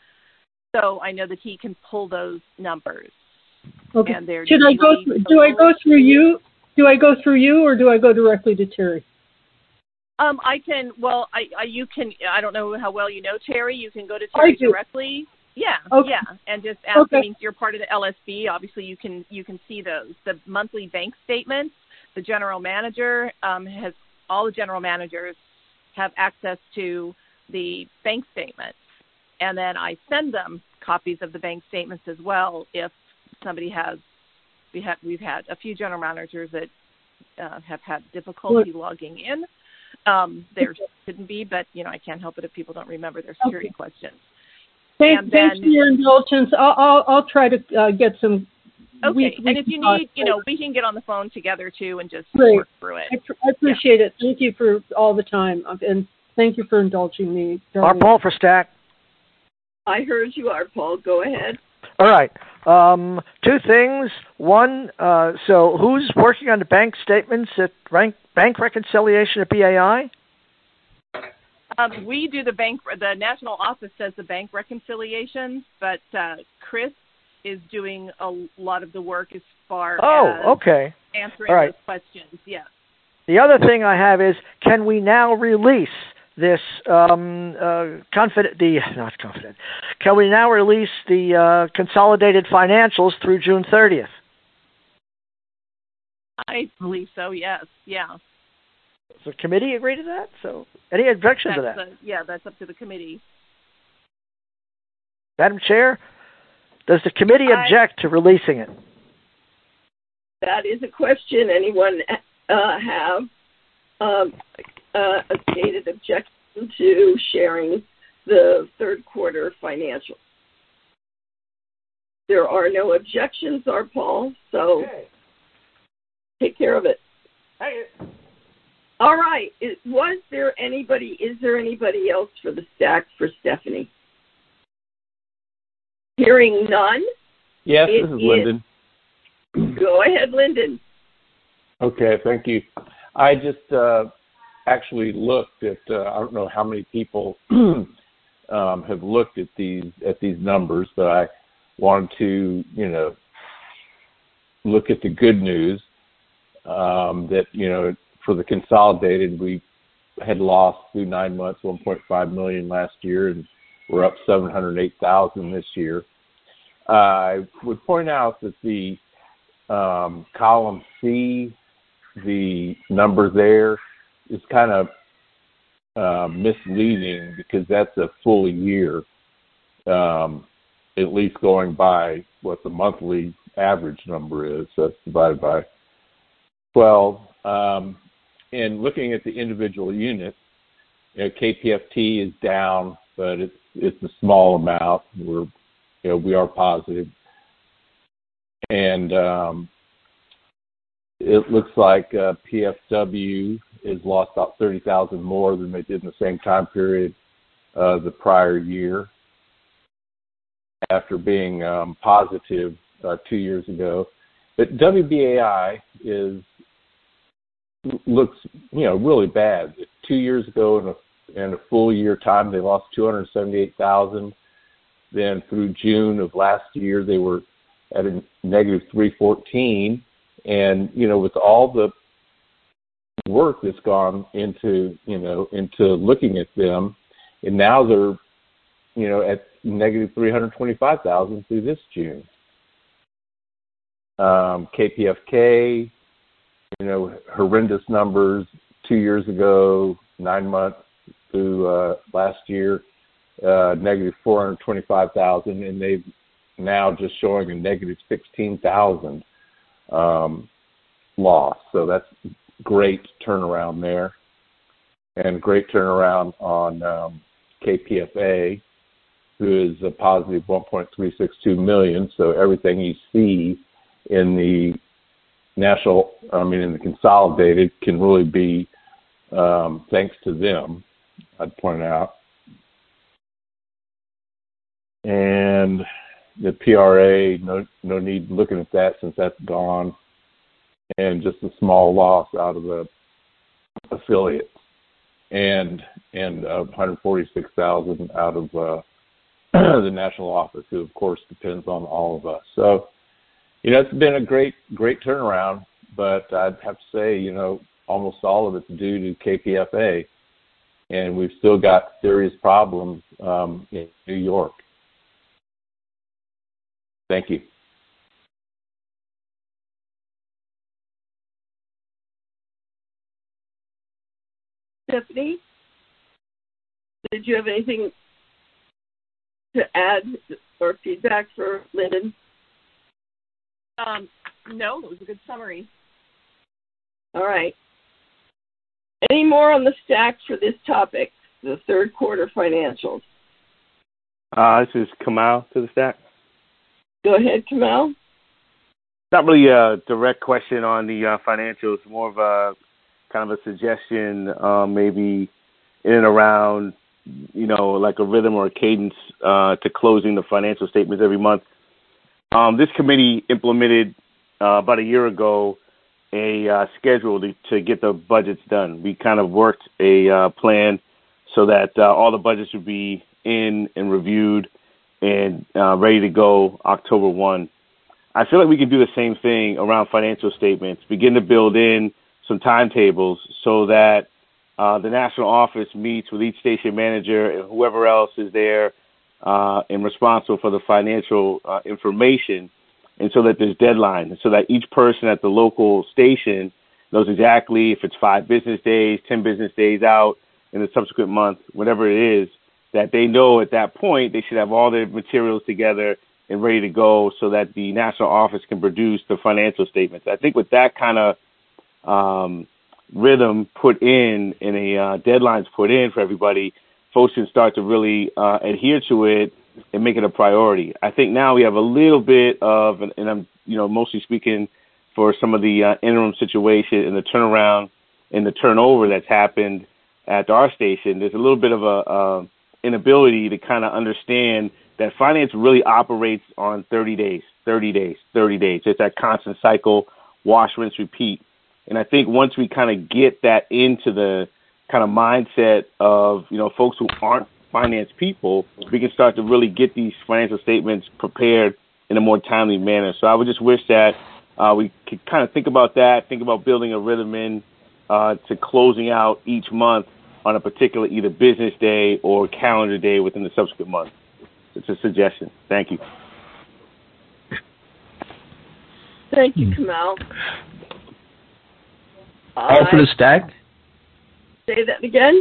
So I know that he can pull those numbers. Okay. And they're Should I go through, do I go through you? Do I go through you, or do I go directly to Terry? Um, I can, well, I, I, you can, I don't know how well you know Terry. You can go to Terry directly. Yeah, okay. yeah, and just ask. Okay. I mean, you're part of the L S B. Obviously, you can you can see those. The monthly bank statements. The general manager um, has all the general managers have access to the bank statements, and then I send them copies of the bank statements as well. If somebody has, we have we've had a few general managers that uh, have had difficulty what? logging in. Um, there shouldn't be, but, you know, I can't help it if people don't remember their security okay. questions. Thank, and thanks then, for your indulgence. I'll, I'll, I'll try to uh, get some. Okay, we, we and if you need, you know, we can get on the phone together, too, and just Great. work through it. I, pr- I appreciate yeah. it. Thank you for all the time, and thank you for indulging me. Our Paul for stack. I heard you, Art Paul. Go ahead. All right. Um, two things. One, uh, so who's working on the bank statements at rank, bank reconciliation at B A I? Um, we do the bank. The national office does the bank reconciliations, but uh, Chris is doing a lot of the work as far oh, as okay. answering All right. those questions. Yes. The other thing I have is, can we now release this um, uh, confident, the not confident, can we now release the uh, consolidated financials through June thirtieth? I believe so, yes, yeah. Does the committee agree to that? So, any objection that's to that? A, yeah, that's up to the committee. Madam Chair, does the committee I, object to releasing it? That is a question. Anyone uh, have um, uh, a stated objection to sharing the third quarter financials? There are no objections, Art Paul, so okay. Take care of it. Hey. All right. Is, was there anybody, is there anybody else for the stack for Stephanie? Hearing none? Yes, this is Lyndon. Is, go ahead, Lyndon. Okay, thank you. I just uh, actually looked at, uh, I don't know how many people um, have looked at these at these numbers, but I wanted to, you know, look at the good news um, that, you know, for the consolidated, we had lost through nine months one point five million dollars last year, and we're up seven hundred eight thousand dollars this year. Uh, I would point out that the um, column C, the number there is kind of uh, misleading because that's a full year, um, at least going by what the monthly average number is. That's divided by twelve. Um, and looking at the individual units, you know, K P F T is down, but it's it's a small amount. We're you know, we are positive. And um, it looks like uh, P F W has lost about thirty thousand more than they did in the same time period uh, the prior year, after being um, positive uh, two years ago. But W B A I is looks, you know, really bad. Two years ago, in a, in a full year time, they lost two hundred seventy-eight thousand. Then through June of last year, they were at a negative three fourteen. And, you know, with all the work that's gone into, you know, into looking at them, and now they're, you know, at negative three hundred twenty-five thousand through this June. Um, K P F K, you know, horrendous numbers two years ago, nine months through uh, last year, uh, negative four hundred twenty-five thousand, and they've now just showing a negative sixteen thousand um, loss. So that's great turnaround there, and great turnaround on um, K P F A, who is a positive one point three six two million. So everything you see in the national, I mean, in the consolidated, can really be um, thanks to them, I'd point out. And the P R A, no no need looking at that since that's gone, and just a small loss out of the affiliates, and and uh, one hundred forty-six thousand out of uh, the national office, who of course depends on all of us. So, you know, it's been a great, great turnaround, but I'd have to say, you know, almost all of it's due to K P F A, and we've still got serious problems um, in New York. Thank you. Stephanie, did you have anything to add or feedback for Lyndon? Um, no, it was a good summary. All right. Any more on the stack for this topic, the third quarter financials? Uh, this is Kamal to the stack. Go ahead, Kamal. Not really a direct question on the uh, financials, more of a kind of a suggestion, uh, maybe in and around, you know, like a rhythm or a cadence uh, to closing the financial statements every month. Um, this committee implemented uh, about a year ago a uh, schedule to, to get the budgets done. We kind of worked a uh, plan so that uh, all the budgets would be in and reviewed and uh, ready to go October first. I feel like we can do the same thing around financial statements, begin to build in some timetables so that uh, the national office meets with each station manager and whoever else is there uh, and responsible for the financial uh, information, and so that there's deadlines, so that each person at the local station knows exactly if it's five business days, ten business days out in the subsequent month, whatever it is, that they know at that point they should have all their materials together and ready to go so that the national office can produce the financial statements. I think with that kind of um, rhythm put in and a uh, deadlines put in for everybody, folks can start to really uh, adhere to it and make it a priority. I think now we have a little bit of, and, and I'm you know mostly speaking for some of the uh, interim situation and the turnaround and the turnover that's happened at our station. There's a little bit of a uh, inability to kind of understand that finance really operates on thirty days, thirty days, thirty days. It's that constant cycle, wash, rinse, repeat. And I think once we kind of get that into the kind of mindset of, you know, folks who aren't finance people, we can start to really get these financial statements prepared in a more timely manner. So I would just wish that uh, we could kind of think about that, think about building a rhythm in uh, to closing out each month on a particular either business day or calendar day within the subsequent month. It's a suggestion. Thank you. Thank you, Kamal. All for the stack? Say that again.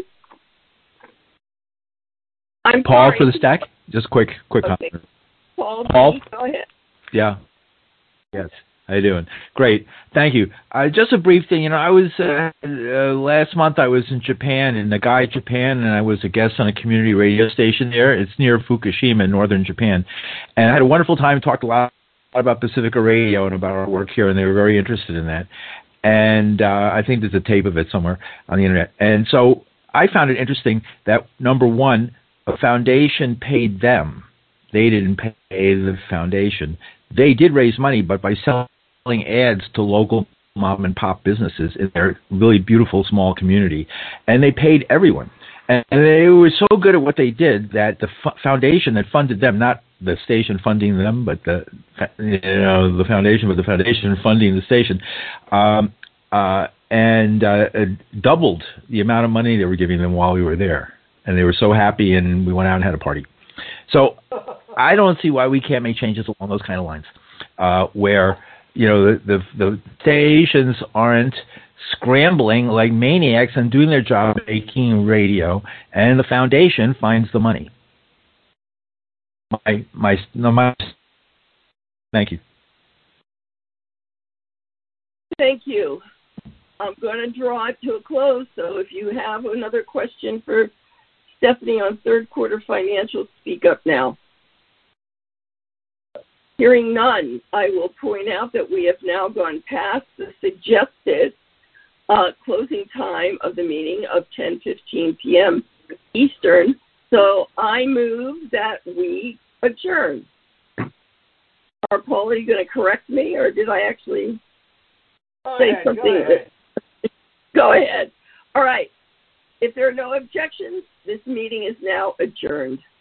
I'm Paul sorry. for the stack? Just quick, quick Okay. comment. Paul, Paul? go ahead. Yeah. Yes. How you doing? Great. Thank you. Uh, just a brief thing. You know, I was, uh, uh, last month I was in Japan, in Nagai, Japan, and I was a guest on a community radio station there. It's near Fukushima in northern Japan. And I had a wonderful time, talked a lot about Pacifica Radio and about our work here, and they were very interested in that. And uh, I think there's a tape of it somewhere on the internet. And so I found it interesting that, number one, a foundation paid them. They didn't pay the foundation. They did raise money, but by selling ads to local mom and pop businesses in their really beautiful small community, and they paid everyone. And they were so good at what they did that the f- foundation that funded them, not the station funding them, but the you know the foundation, but the foundation funding the station, um, uh, and uh, doubled the amount of money they were giving them while we were there. And they were so happy, and we went out and had a party. So I don't see why we can't make changes along those kind of lines, uh, where you know the, the the stations aren't scrambling like maniacs and doing their job making radio, and the foundation finds the money. My my no my. Thank you. Thank you. I'm going to draw it to a close. So if you have another question for Stephanie on third quarter financials, speak up now. Hearing none, I will point out that we have now gone past the suggested uh, closing time of the meeting of ten fifteen p.m. Eastern. So I move that we adjourn. Are Paul, are you going to correct me, or did I actually go say ahead, something? Go ahead. Go ahead. All right. If there are no objections, this meeting is now adjourned.